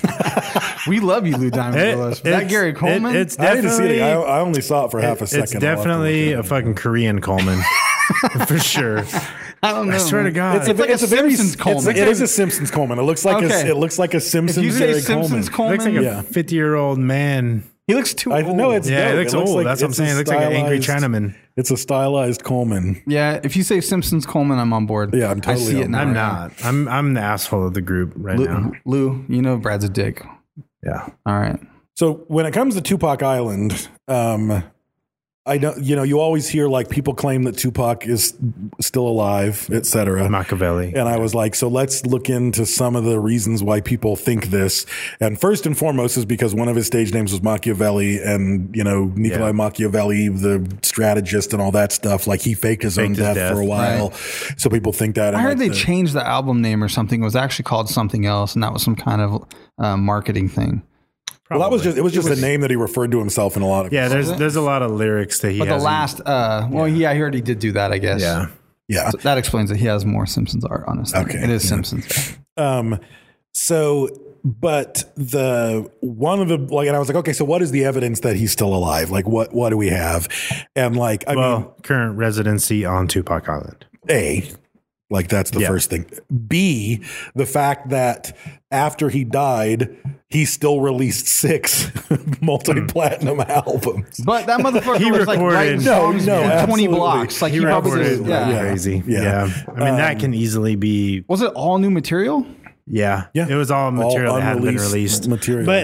We love you, Lou Diamond It- Willis. But that it's- Gary Coleman. it- it's I didn't see definitely it. I, I only saw it for half a second. It's I'll have to definitely look a at it. fucking Korean Coleman, for sure. I don't know. I swear to man. God. It's, It's a, like it's a a very Simpsons Coleman. It's, it is a Simpsons Coleman. It looks like Okay. a, it looks like a Simpsons If you say Gary Simpsons Coleman. It looks like a Yeah. fifty-year-old man. He looks too I old. know it's Yeah, dope. it looks old. like- That's what I'm it's saying. a It looks like an angry stylized- Chinaman. It's a stylized Coleman. Yeah, if you say Simpsons Coleman, I'm on board. Yeah, I'm I totally see it on now. I'm not. I'm I'm the asshole of the group right now. Lou, Lou, you know Brad's a dick. Yeah. All right. So when it comes to Tupac Island, um, I don't, you know, you always hear like people claim that Tupac is still alive, et cetera. Machiavelli. And I was like, so let's look into some of the reasons why people think this. And first and foremost is because one of his stage names was Machiavelli, and, you know, Nikolai Yeah. Machiavelli, the strategist and all that stuff. Like he faked his Faked own his death, death. for a while. So people think that. I and, heard like, they the- changed the album name or something. It was actually called something else, and that was some kind of uh, marketing thing. Well, that was just, it was just It was- a name that he referred to himself in a lot of Yeah, there's it? there's a lot of lyrics that he But the hasn't- last, uh, well, yeah, he already did do that, I guess. Yeah. Yeah. So that explains that he has more Simpsons art on his thing. Okay, It is yeah. Simpsons. Um, so, but the one of the like, and I was like, okay, so what is the evidence that he's still alive? Like, what what do we have? And like, I well, mean, current residency on Tupac Island. A, like that's the Yeah. first thing. B, the fact that after he died, he still released six multi-platinum albums. But that motherfucker He was like recorded- writing No, songs no, in twenty absolutely. blocks. Like he, He probably recorded did, like yeah. crazy. Yeah. Yeah. I mean, that can easily be. Was it all new material? Yeah. Yeah. It was all material All that hadn't been unreleased released. material, But yeah.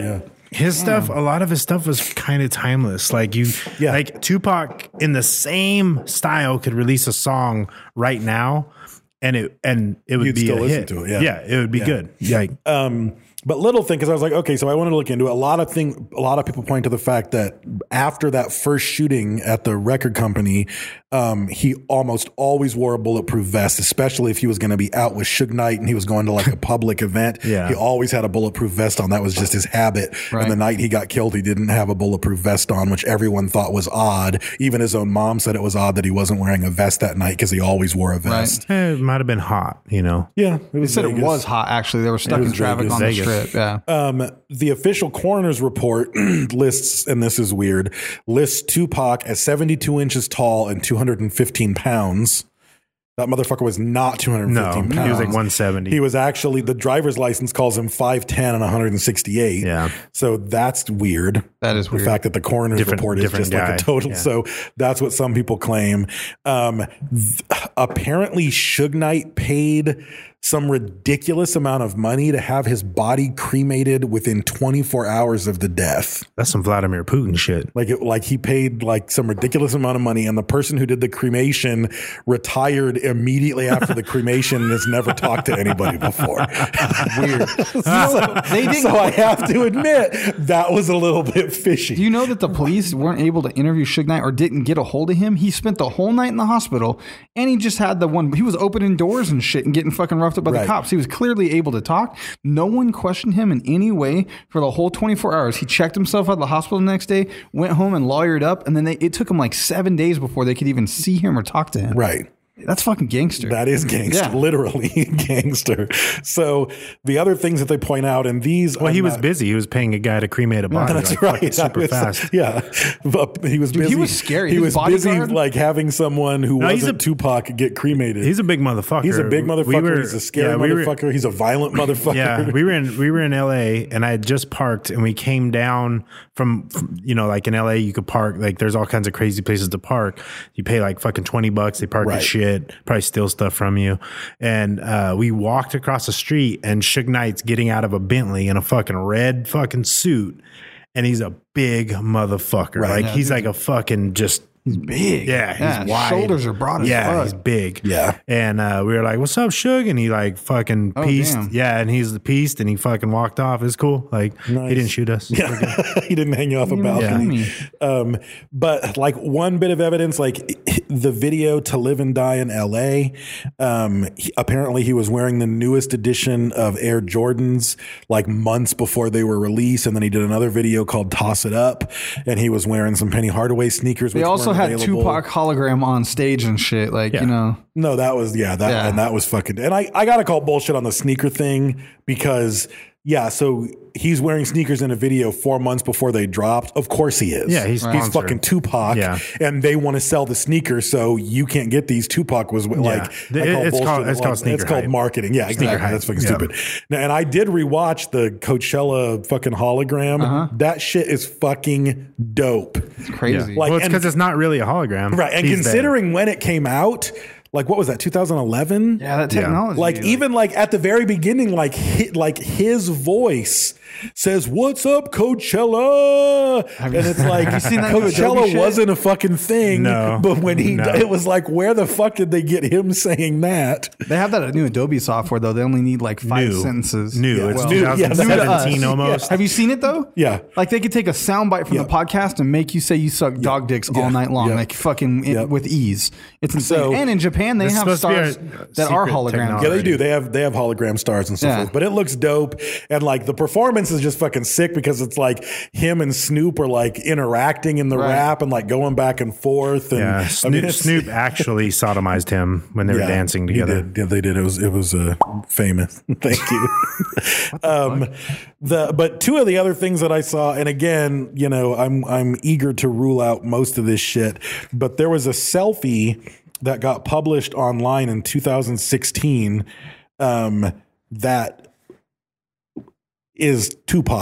His stuff, a lot of his stuff was kind of timeless. Like you, Yeah. like Tupac in the same style could release a song right now, and it and it would You'd be still a listen hit. to it, yeah. yeah, it would be Yeah. good. Like, Um, but little thing, because I was like, okay, so I wanted to look into it. A lot of thing, a lot of people point to the fact that after that first shooting at the record company, um, he almost always wore a bulletproof vest, especially if he was going to be out with Suge Knight and he was going to like a public event. Yeah. He always had a bulletproof vest on. That was just his habit. Right. And the night he got killed, he didn't have a bulletproof vest on, which everyone thought was odd. Even his own mom said it was odd that he wasn't wearing a vest that night because he always wore a vest. eh, it might have been hot, you know. Yeah, it They was said Vegas. it was hot. Actually, they were stuck was in traffic Vegas. on Vegas. the strip. Yeah. Um, the official coroner's report lists, and this is weird, lists Tupac as seventy-two inches tall and two hundred fifteen pounds. That motherfucker was not two hundred fifteen No, pounds. he was like one seventy. He was actually, the driver's license calls him five ten and one hundred sixty-eight. Yeah. So that's weird. That is The weird. fact that the coroner's Different- report is different just like guy. a total. Yeah. So that's what some people claim. Um, th- apparently, Suge Knight paid some ridiculous amount of money to have his body cremated within twenty-four hours of the death. That's some Vladimir Putin shit. Like it, like he paid like some ridiculous amount of money, and the person who did the cremation retired immediately after the cremation and has never talked to anybody before. Weird. so, they didn't- so I have to admit that was a little bit fishy. Do you know that the police weren't able to interview Suge Knight or didn't get a hold of him? He spent the whole night in the hospital, and he just had the one. He was opening doors and shit and getting fucking roughed up by the Right. cops. He was clearly able to talk. No one questioned him in any way for the whole twenty-four hours. He checked himself out of the hospital the next day, went home and lawyered up, and then they, it took him like seven days before they could even see him or talk to him. Right. That's fucking gangster. That is gangster, Yeah. literally gangster. So the other things that they point out, and these, Well, I'm he was not- busy. He was paying a guy to cremate a body. That's like, right. fucking super That was- fast. Yeah, But he was Dude, he busy. was scary. He His was busy, bodyguard- like having someone who No, he's wasn't a- Tupac get cremated. He's a big motherfucker. He's a big We motherfucker. were- he's a scary yeah, we were- motherfucker. he's a violent motherfucker. Yeah, we were in we were in L A, and I had just parked, and we came down from, from you know, like in L A you could park, like there's all kinds of crazy places to park. You pay like fucking twenty bucks, they park Right. your shit, probably steal stuff from you. And uh, we walked across the street, and Suge Knight's getting out of a Bentley in a fucking red fucking suit, and he's a big motherfucker. Right. Like Yeah, he's like a fucking just. He's big. Yeah, he's Yeah, wide. shoulders are broad as Yeah, fuck. he's big. Yeah. And uh, we were like, "What's up, Suge?" And he like fucking Oh, pieced. damn. Yeah, and he's the pieced, and he fucking walked off. It's cool. Like Nice. he didn't shoot us. Yeah, he didn't hang you off a balcony. Um, but like one bit of evidence, like the video "To Live and Die in L A." Um, he, apparently, he was wearing the newest edition of Air Jordans like months before they were released, and then he did another video called "Toss It Up," and he was wearing some Penny Hardaway sneakers. They which also weren't had available. Tupac hologram on stage and shit. Like, Yeah. you know. No, that was yeah, that Yeah. and that was fucking. And I I gotta call bullshit on the sneaker thing because yeah, so he's wearing sneakers in a video four months before they dropped. Of course he is. Yeah, he's he's sponsored. fucking Tupac. Yeah. and they want to sell the sneakers, so you can't get these. Tupac was like, The- I call it's bullshit called- on- it's called sneaker it's called hype. marketing. Yeah, Sneaker exactly. hype. That's fucking Yeah. stupid. Now, and I did rewatch the Coachella fucking hologram. Uh-huh. That shit is fucking dope. It's crazy. Like, well, it's and- because it's not really a hologram, Right, and He's considering when it came out, like what was that, two thousand eleven? Yeah, that technology. Like even like at the very beginning, like hi, like his voice says, "What's up, Coachella?" Have And you- it's like have you seen that new Adobe Coachella shit? wasn't a fucking thing. No, but when he, no. it was like, where the fuck did they get him saying that? They have that new Adobe software though. They only need like five New. sentences. New. Yeah, It's well, new- yeah, twenty seventeen to us. almost. Have you seen it though? Yeah. Like they could take a soundbite from Yeah. the podcast and make you say you suck dog dicks Yeah. all night long, Yeah. like fucking in- Yep. with ease. It's insane. So- and in Japan, they This is have supposed to be stars a that are secret holograms. technology. Yeah, they do. They have they have hologram stars and so Yeah. forth. But it looks dope, and like the performance is just fucking sick because it's like him and Snoop are like interacting in the Right. rap and like going back and forth. And Yeah, I Snoop, mean, it's- Snoop actually sodomized him when they were Yeah, dancing he together. did. Yeah, they did. It was it was uh, famous. Thank you. um, the but two of the other things that I saw, and again, you know, I'm I'm eager to rule out most of this shit, but there was a selfie that got published online in two thousand sixteen um, that is Tupac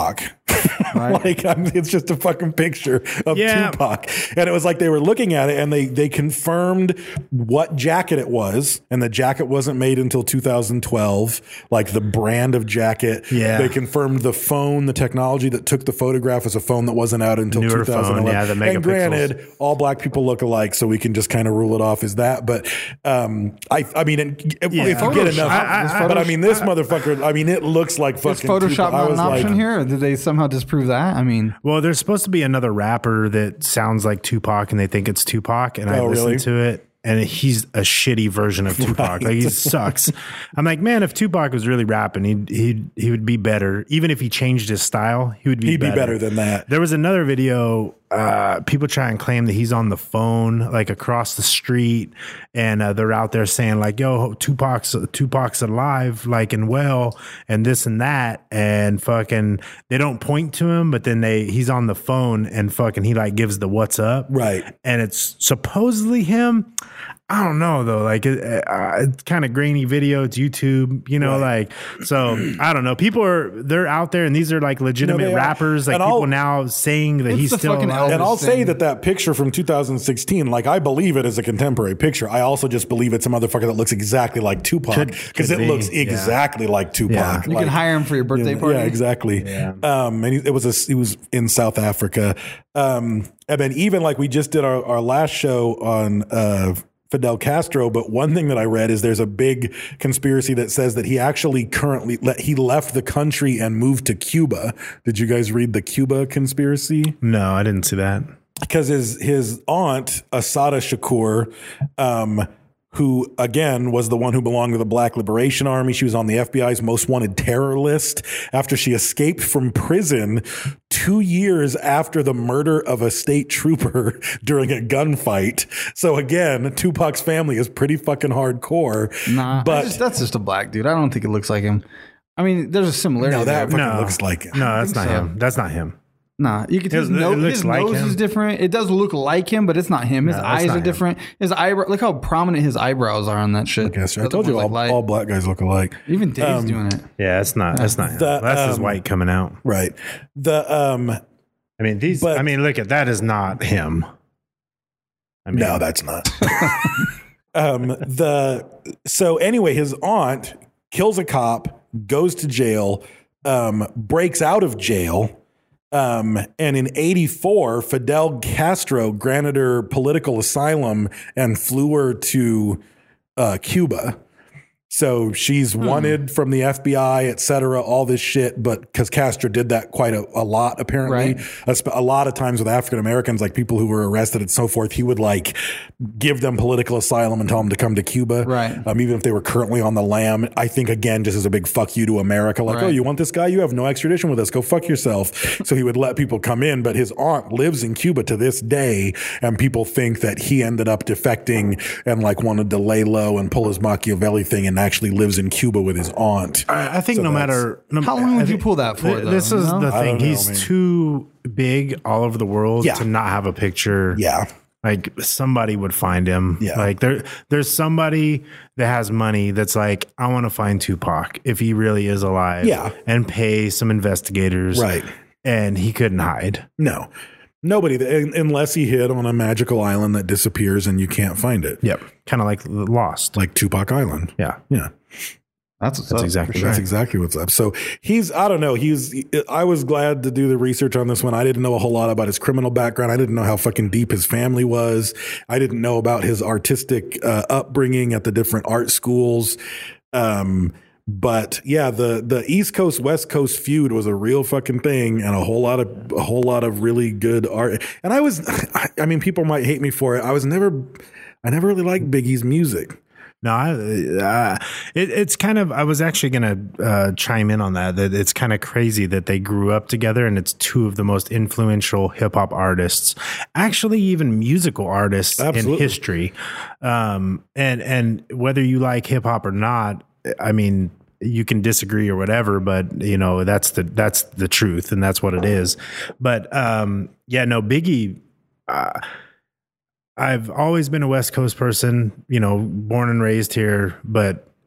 Right. Like I'm, it's just a fucking picture of Yeah. Tupac, and it was like they were looking at it and they they confirmed what jacket it was, and the jacket wasn't made until two thousand twelve. Like the brand of jacket, Yeah. They confirmed the phone, the technology that took the photograph was a phone that wasn't out until Newer two thousand eleven. phone, yeah, the and megapixels. granted, all black people look alike, so we can just kind of rule it off as that. But um, I I mean, if Yeah. you get Photoshop. enough, I- I- but I mean, this motherfucker. I mean, it looks like Is fucking Photoshop Tupac. I not was an option like, here? Or did they somehow disprove that? I mean, Well, there's supposed to be another rapper that sounds like Tupac, and they think it's Tupac, and I Oh, listened really? to it, and he's a shitty version of Tupac. Right. Like he sucks. I'm like, man, if Tupac was really rapping, he'd he he would be better. Even if he changed his style, he would be. He'd be better. better than that. There was another video. Uh, people try and claim that he's on the phone, like across the street, and uh, they're out there saying like, "Yo, Tupac's Tupac's alive, like and well, and this and that," and fucking they don't point to him, but then they he's on the phone and fucking he like gives the what's up, Right. and it's supposedly him. I don't know though, like it, uh, it's kind of grainy video. It's YouTube, you know, Right. like so. I don't know. People are they're out there, and these are like legitimate they are. rappers. Like And people I'll- now saying that It's he's the still fucking alive. And I'll say thing. that that picture from two thousand sixteen, like I believe it is a contemporary picture. I also just believe it's a motherfucker that looks exactly like Tupac Could- because could it be, looks yeah. exactly like Tupac. Yeah. you Like, can hire him for your birthday yeah, party. Yeah, exactly. Yeah. Um, and he, it was a, he was in South Africa. Um, and then even like we just did our, our last show on uh, Fidel Castro, but one thing that I read is there's a big conspiracy that says that he actually currently le- he left the country and moved to Cuba. Did you guys read the Cuba conspiracy? No, I didn't see that. Because his his aunt Asada Shakur, um, who again was the one who belonged to the Black Liberation Army, she was on the F B I's most wanted terror list after she escaped from prison two years after the murder of a state trooper during a gunfight. So again, Tupac's family is pretty fucking hardcore. Nah, but I just, that's just a black dude. I don't think it looks like him. I mean, there's a similarity. no, that there. fucking No, looks like him. No, that's think not so. him. That's not him. Nah, you can tell His- his, it nose, looks his like nose him. is different. It does look like him, but it's not him. His No, that's eyes not are him. different. His eyebrow. Look how prominent his eyebrows are on that shit. Yes, sir. I The other told you one's all, like light. all black guys look alike. Even Dave's Um, doing it. Yeah, that's not. That's not him. The, that's his um, white coming out. Right. The um I mean, these. but- I mean, look at that. Is not him. I mean, no, that's not. um, the so anyway, his aunt kills a cop, goes to jail, um, breaks out of jail, um, and in eighty-four, Fidel Castro granted her political asylum and flew her to uh, Cuba. So she's Hmm. wanted from the F B I, et cetera, all this shit. But because Castro did that quite a, a lot, apparently, Right. a, sp- a lot of times with African Americans, like people who were arrested and so forth, he would like give them political asylum and tell them to come to Cuba. Right. Um, even if they were currently on the lam. I think, again, just as a big fuck you to America, like, Right. oh, you want this guy? You have no extradition with us. Go fuck yourself. So he would let people come in. But his aunt lives in Cuba to this day. And people think that he ended up defecting and like wanted to lay low and pull his Machiavelli thing and actually lives in Cuba with his aunt. I, I think So no that's- matter no, How long I would you think- pull that for, th- though, This you is know? the I thing. don't know, He's man. too big all over the world Yeah. to not have a picture. Yeah. Like somebody would find him. Yeah. Like there, there's somebody that has money that's like, I want to find Tupac if he really is alive. Yeah. And pay some investigators. Right. And he couldn't hide. No. Nobody, un- unless he hid on a magical island that disappears and you can't find it. Yep. Kind of like Lost. Like Tupac Island. Yeah. Yeah. That's what's That's up, exactly for sure. That's exactly what's up. So he's, I don't know, he's, I was glad to do the research on this one. I didn't know a whole lot about his criminal background. I didn't know how fucking deep his family was. I didn't know about his artistic uh, upbringing at the different art schools. Um, but yeah, the, the East Coast, West Coast feud was a real fucking thing and a whole lot of, a whole lot of really good art. And I was, I, I mean, people might hate me for it. I was never, I never really liked Biggie's music. No, I, uh, it, it's kind of, I was actually going to uh, chime in on that, that it's kind of crazy that they grew up together and it's two of the most influential hip hop artists, actually even musical artists Absolutely. in history. Um, and, and whether you like hip hop or not, I mean, you can disagree or whatever, but you know, that's the, that's the truth and that's what it is. But um, yeah, no, Biggie, uh, I've always been a West Coast person, you know, born and raised here, but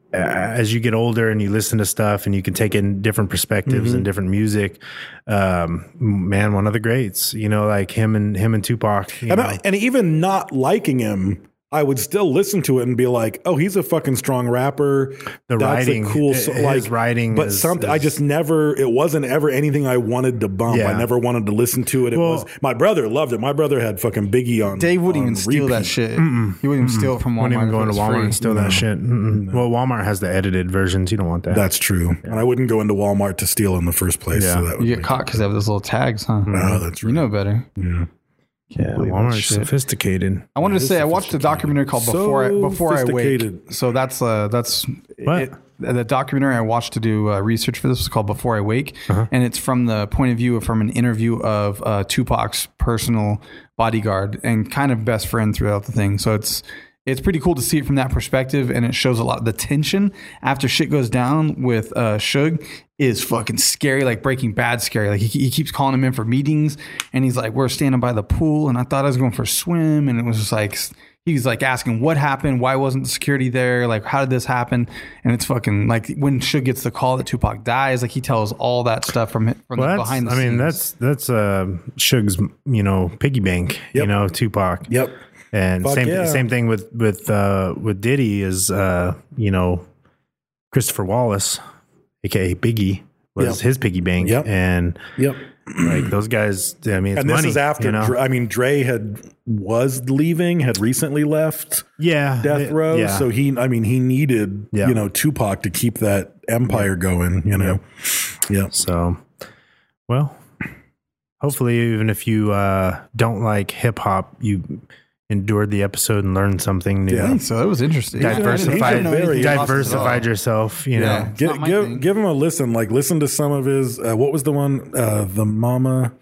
as you get older and you listen to stuff and you can take in different perspectives Mhm. and different music, um, man, one of the greats, you know, like him and him and Tupac. You And, know. I, and even not liking him, I would still listen to it and be like, "Oh, he's a fucking strong rapper." The That's writing, a cool, his so, like writing But is- something I is- just never. It wasn't ever anything I wanted to bump. Yeah. I never wanted to listen to it. It Well- was my brother loved it. My brother had fucking Biggie on. Dave wouldn't on even steal that repeat. shit. Mm-mm. He wouldn't even steal it from Walmart. Wouldn't even if go it into was Walmart free. and steal No. that shit. Mm-mm. Well, Walmart has the edited versions. You don't want that. That's true. And I wouldn't go into Walmart to steal in the first place. Yeah. So that would You get make caught it- because they have those little tags, huh? Oh, that's You right. know better. Yeah. yeah, believe that Walmart's shit. sophisticated. I wanted to It is say I watched a documentary called Before I Before I Wake. Sophisticated. So that's uh that's What? it, the documentary I watched to do uh, research for this was called Before I Wake, Uh-huh. and it's from the point of view of, from an interview of uh, Tupac's personal bodyguard and kind of best friend throughout the thing. So it's it's pretty cool to see it from that perspective, and it shows a lot of the tension after shit goes down with uh, Suge is fucking scary, like Breaking Bad scary. Like he, he keeps calling him in for meetings, and he's like, "We're standing by the pool," and I thought I was going for a swim, and it was just like he's like asking what happened, why wasn't the security there, like how did this happen? And it's fucking like when Suge gets the call that Tupac dies, like he tells all that stuff from from Well, the that's, behind the I scenes. mean, that's that's uh, Suge's, you know, piggy bank. You Yep. know, Tupac. Yep. And Fuck same yeah. same thing with with uh, with Diddy is uh, you know, Christopher Wallace, aka Biggie, was Yep. his piggy bank. Yep. And Yep. like those guys, I mean, it's And this money, is after. you know? Dre, I mean, Dre had was leaving, had recently left yeah, Death it- Row, yeah. so he, I mean, he needed Yeah. you know Tupac to keep that empire going. You know, yeah. So, well, hopefully, even if you uh, don't like hip hop, you endured the episode and learned something new. I think so. That was interesting. Diversified, I didn't know anything about this at all. diversified yourself. You Yeah. know, It's not Give, my give, thing. give him a listen. Like, listen to some of his. Uh, what was the one? Uh, the mama.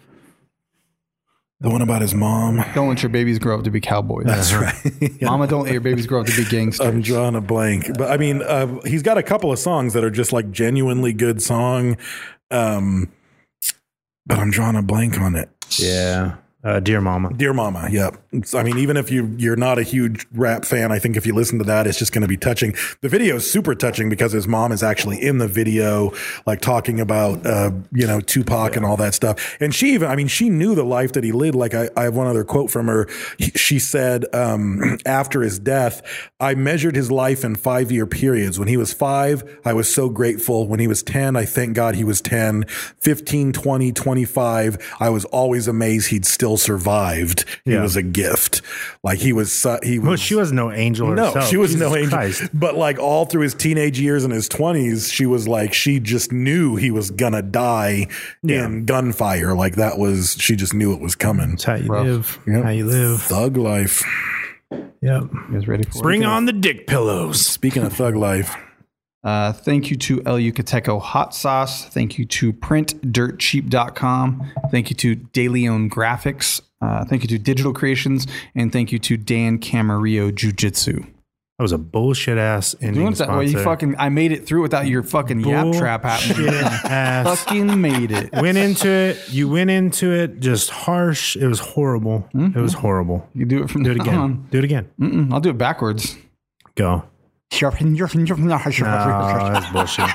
The one about his mom. Don't let your babies grow up to be cowboys. That's right. Yeah. Mama, don't let your babies grow up to be gangsters. I'm drawing a blank, but I mean, uh, he's got a couple of songs that are just like genuinely good song. Um, but I'm drawing a blank on it. yeah. Uh, Dear Mama. Dear Mama, yep. It's- I mean, even if you you're not a huge rap fan, I think if you listen to that, it's just going to be touching. The video is super touching because his mom is actually in the video, like talking about uh, you know Tupac and all that stuff. And she even, I mean, she knew the life that he lived. Like I, I have one other quote from her. He- She said um, after his death, I measured his life in five year periods. When he was five, I was so grateful. When he was ten, I thank God he was ten. fifteen, twenty, twenty-five, I was always amazed he'd still survived. He Yeah. was a gift. Like he was, su- he was. Well, she was no angel No, herself. she was no Jesus angel. Christ. But like all through his teenage years and his twenties, she was like, she just knew he was gonna die Yeah. in gunfire. Like that was, she just knew it was coming. That's how you Rough. live. Yep. How you live. Thug life. Yep. You guys ready for Bring it? on the dick pillows. Speaking of thug life, Uh, thank you to El Yucateco Hot Sauce. Thank you to print dirt cheap dot com. Thank you to DeLeon Graphics. Uh, thank you to Digital Creations. And thank you to Dan Camarillo Jiu Jitsu. That was a bullshit ass ending Doing it that way, you sponsor. fucking, I made it through without your fucking yap trap happening. Bullshit ass. Fucking made it. Went into it. You went into it just harsh. It was horrible. It was horrible. You do it from Do it now again. on. Do it again. Mm-mm, I'll do it backwards. Go. No, That that's bullshit.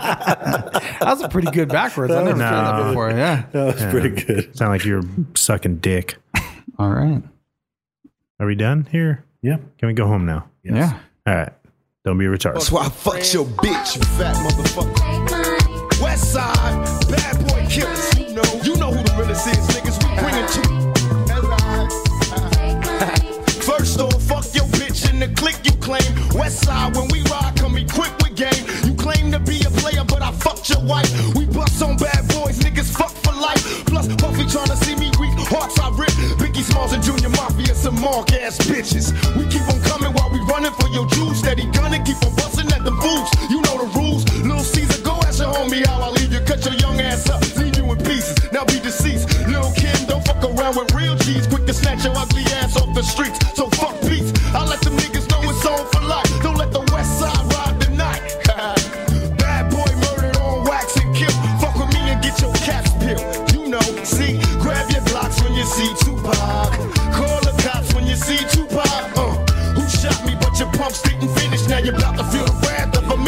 was a pretty good backwards. I never No. tried that before. Yeah. that was pretty good. Sound like you're sucking dick. All right. Are we done here? Yeah. Can we go home now? Yeah. All right. Don't be retarded. That's why I fucked your bitch, you fat motherfucker. West side, bad boy killers. You know, you know who the realest is, niggas. We bring it to. First off, fuck your bitch in the clique you claim. West side, when we ride, come equipped with game. You claim to be a player, but I fucked your wife. We bust on bad boys, niggas fuck for life. Plus, Puffy tryna see me weak, hearts I rip. Biggie Smalls and Junior Mafia, some mark ass bitches. We keep on coming while we running for your juice. Steady gunning, keep on busting at the boots. You know the rules. Lil Caesar, go ask your homie how I leave you. Cut your young ass up, leave you in pieces. Now be deceased. Lil Kim, don't fuck around with real G's. Quick to snatch your ugly ass off the streets. So fuck peace. I let them niggas know it's on for life. Don't let the west side ride the night. Bad boy murdered on wax and kill. Fuck with me and get your caps peeled. You know, see, grab your blocks when you see Tupac. Call the cops when you see Tupac. Uh, who shot me, but your pumps didn't finish. Now you're about to feel the wrath of a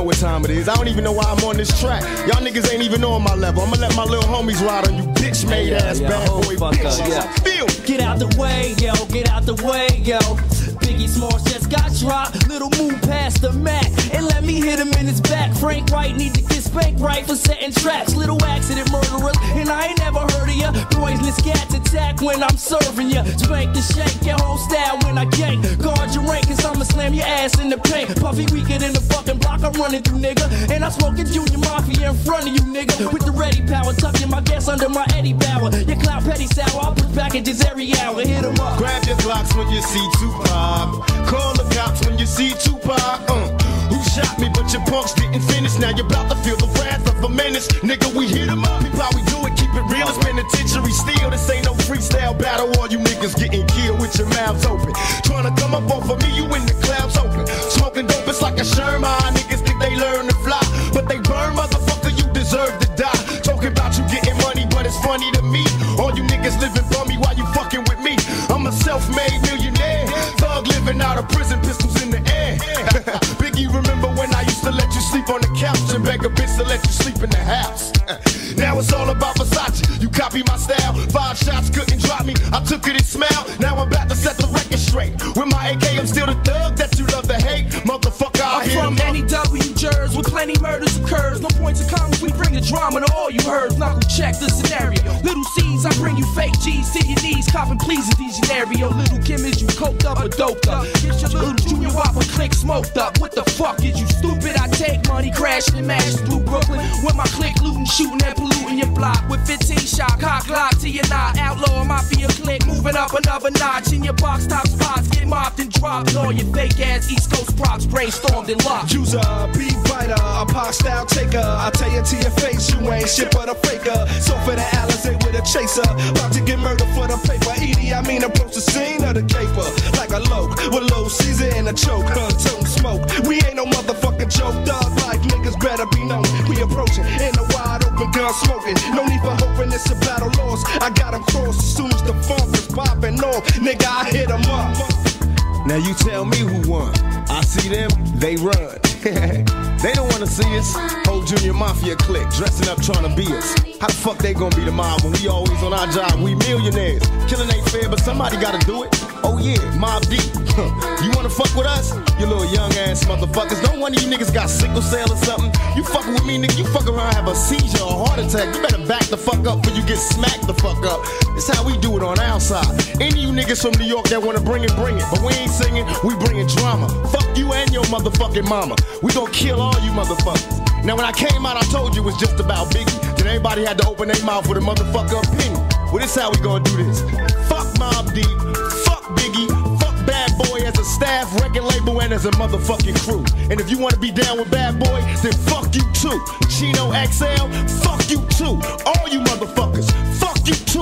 what time it is. I don't even know why I'm on this track. Y'all niggas ain't even on my level. I'ma let my little homies ride on you bitch made ass yeah, bad boy bitches. Yeah. Feel. Get out the way, yo. Get out the way, yo. Biggie Smalls just got dropped. Little move past the Mac and let me hit him in his back. Frank White need to get spanked right for setting traps. Little accident murderers, and I ain't never heard of ya. Poisonous cats attack when I'm serving ya. Spank the shank, your whole style when I gank. Guard your rank, cause I'ma slam your ass in the paint. Puffy weaker than the fucking block I'm running through, nigga. And I'm smoking Junior Mafia in front of you, nigga. With the ready power, tucking my gas under my Eddie Bauer. Your clout petty sour, I'll put packages every hour. Hit 'em up. Grab your Glocks when you see Tupac. Call the cops when you see Tupac. Uh. Who shot me, but your punks didn't finish. Now you're about to feel the wrath of a menace. Nigga, we hit 'em up. People, how we do it, keep it real. It's penitentiary steel. This ain't no freestyle battle. All you niggas getting killed with your mouths open. Trying to come up off of me, you in the clouds open. Smoking dope, it's like a Sherman. Niggas think they learn to fly, but they burn, motherfucker, you deserve to die. Talking about you getting money, but it's funny to me. All you niggas living bummy while you fucking with me. I'm a self-made millionaire. Thug living out of prison, pistols in the air. Biggie, remember when I used to let you sleep on the couch and beg a bitch to let you sleep in the house? Now it's all about Versace. You copy my style. Five shots couldn't drop me. I took it and smiled. Now I'm about to set the record straight. With my A K, I'm still the thug that you love to hate. Motherfucker, I I'm hear from N E W Jersey, where plenty murders occurs. No points of comments, we bring the drama to all you heard. Knuckle check the scenario. Little C's, I bring you fake G's to your knees. Copping please in these scenario. Little Kim, is you coked up or doped up? Get your little Junior Whopper click smoked up. What the fuck is you stupid? I take money, crashing and mashing through Brooklyn. With my click looting, shooting and polluting your block. With fifteen shot, cock lock to your knot. Outlaw mafia click, moving up another notch. In your box top spots, get mopped and dropped. All your fake ass East Coast props brainstormed and locked. Use a beat writer, a pop style taker. I tell you to your face, you ain't shit but a faker. So for the Alizé with a chaser, about to get murdered for the paper. Edie, I mean approach the scene of the caper like a loke with low season and a choke. Huh, tote smoke. We ain't no motherfucking joke. Dog life niggas better be known. We approaching in the wide open gun smoking. No need for hoping it's a battle lost. I got 'em crossed as soon as the funk was popping off. Nigga, I hit 'em up. Now you tell me who won. I see them, they run. They don't wanna see us. Whole Junior Mafia clique dressing up trying to be us. How the fuck they gonna be the mob when we always on our job? We millionaires. Killing ain't fair, but somebody gotta do it. Oh yeah, Mob Deep. You wanna fuck with us? You little young ass motherfuckers. Don't one of you niggas got sickle cell or something. You fucking with me, nigga. You fuck around, have a seizure or a heart attack. You better back the fuck up before you get smacked the fuck up. It's how we do it on our side. Any of you niggas from New York that wanna bring it, bring it. But we ain't singing, we bringing drama. Fuck you and your motherfucking mama. We gon' kill all you motherfuckers. Now when I came out, I told you it was just about Biggie. Then everybody had to open their mouth with a motherfucker opinion. Well, this how we gonna do this. Fuck Mobb Deep, fuck Biggie, fuck Bad Boy as a staff, record label, and as a motherfucking crew. And if you wanna be down with Bad Boy, then fuck you too. Chino X L, fuck you too. All you motherfuckers, fuck you too.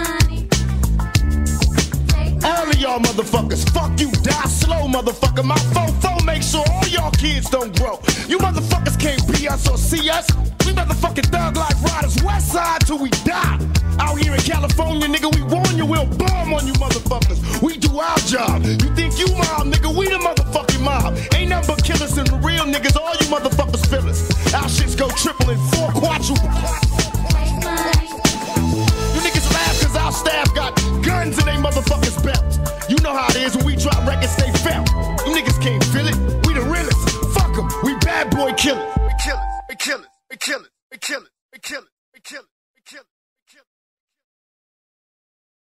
All of y'all motherfuckers, fuck you, die slow, motherfucker. My fofo make sure all y'all kids don't grow. You motherfuckers can't be us or see us. We motherfucking thug life riders, west side till we die. Out here in California, nigga, we warn you, we'll bomb on you motherfuckers. We do our job. You think you mob, nigga, we the motherfucking mob. Ain't nothing but killers and the real niggas, all you motherfuckers feel us. Our shits go triple and four quadruple. You niggas laugh cause our staff got guns in they motherfuckers' belts. You know how it is when we drop records, they felt. You niggas can't feel it. We the realest. Fuck them. We Bad Boy killers. We killers. We killers. We killers. We killers. We killers. We killers.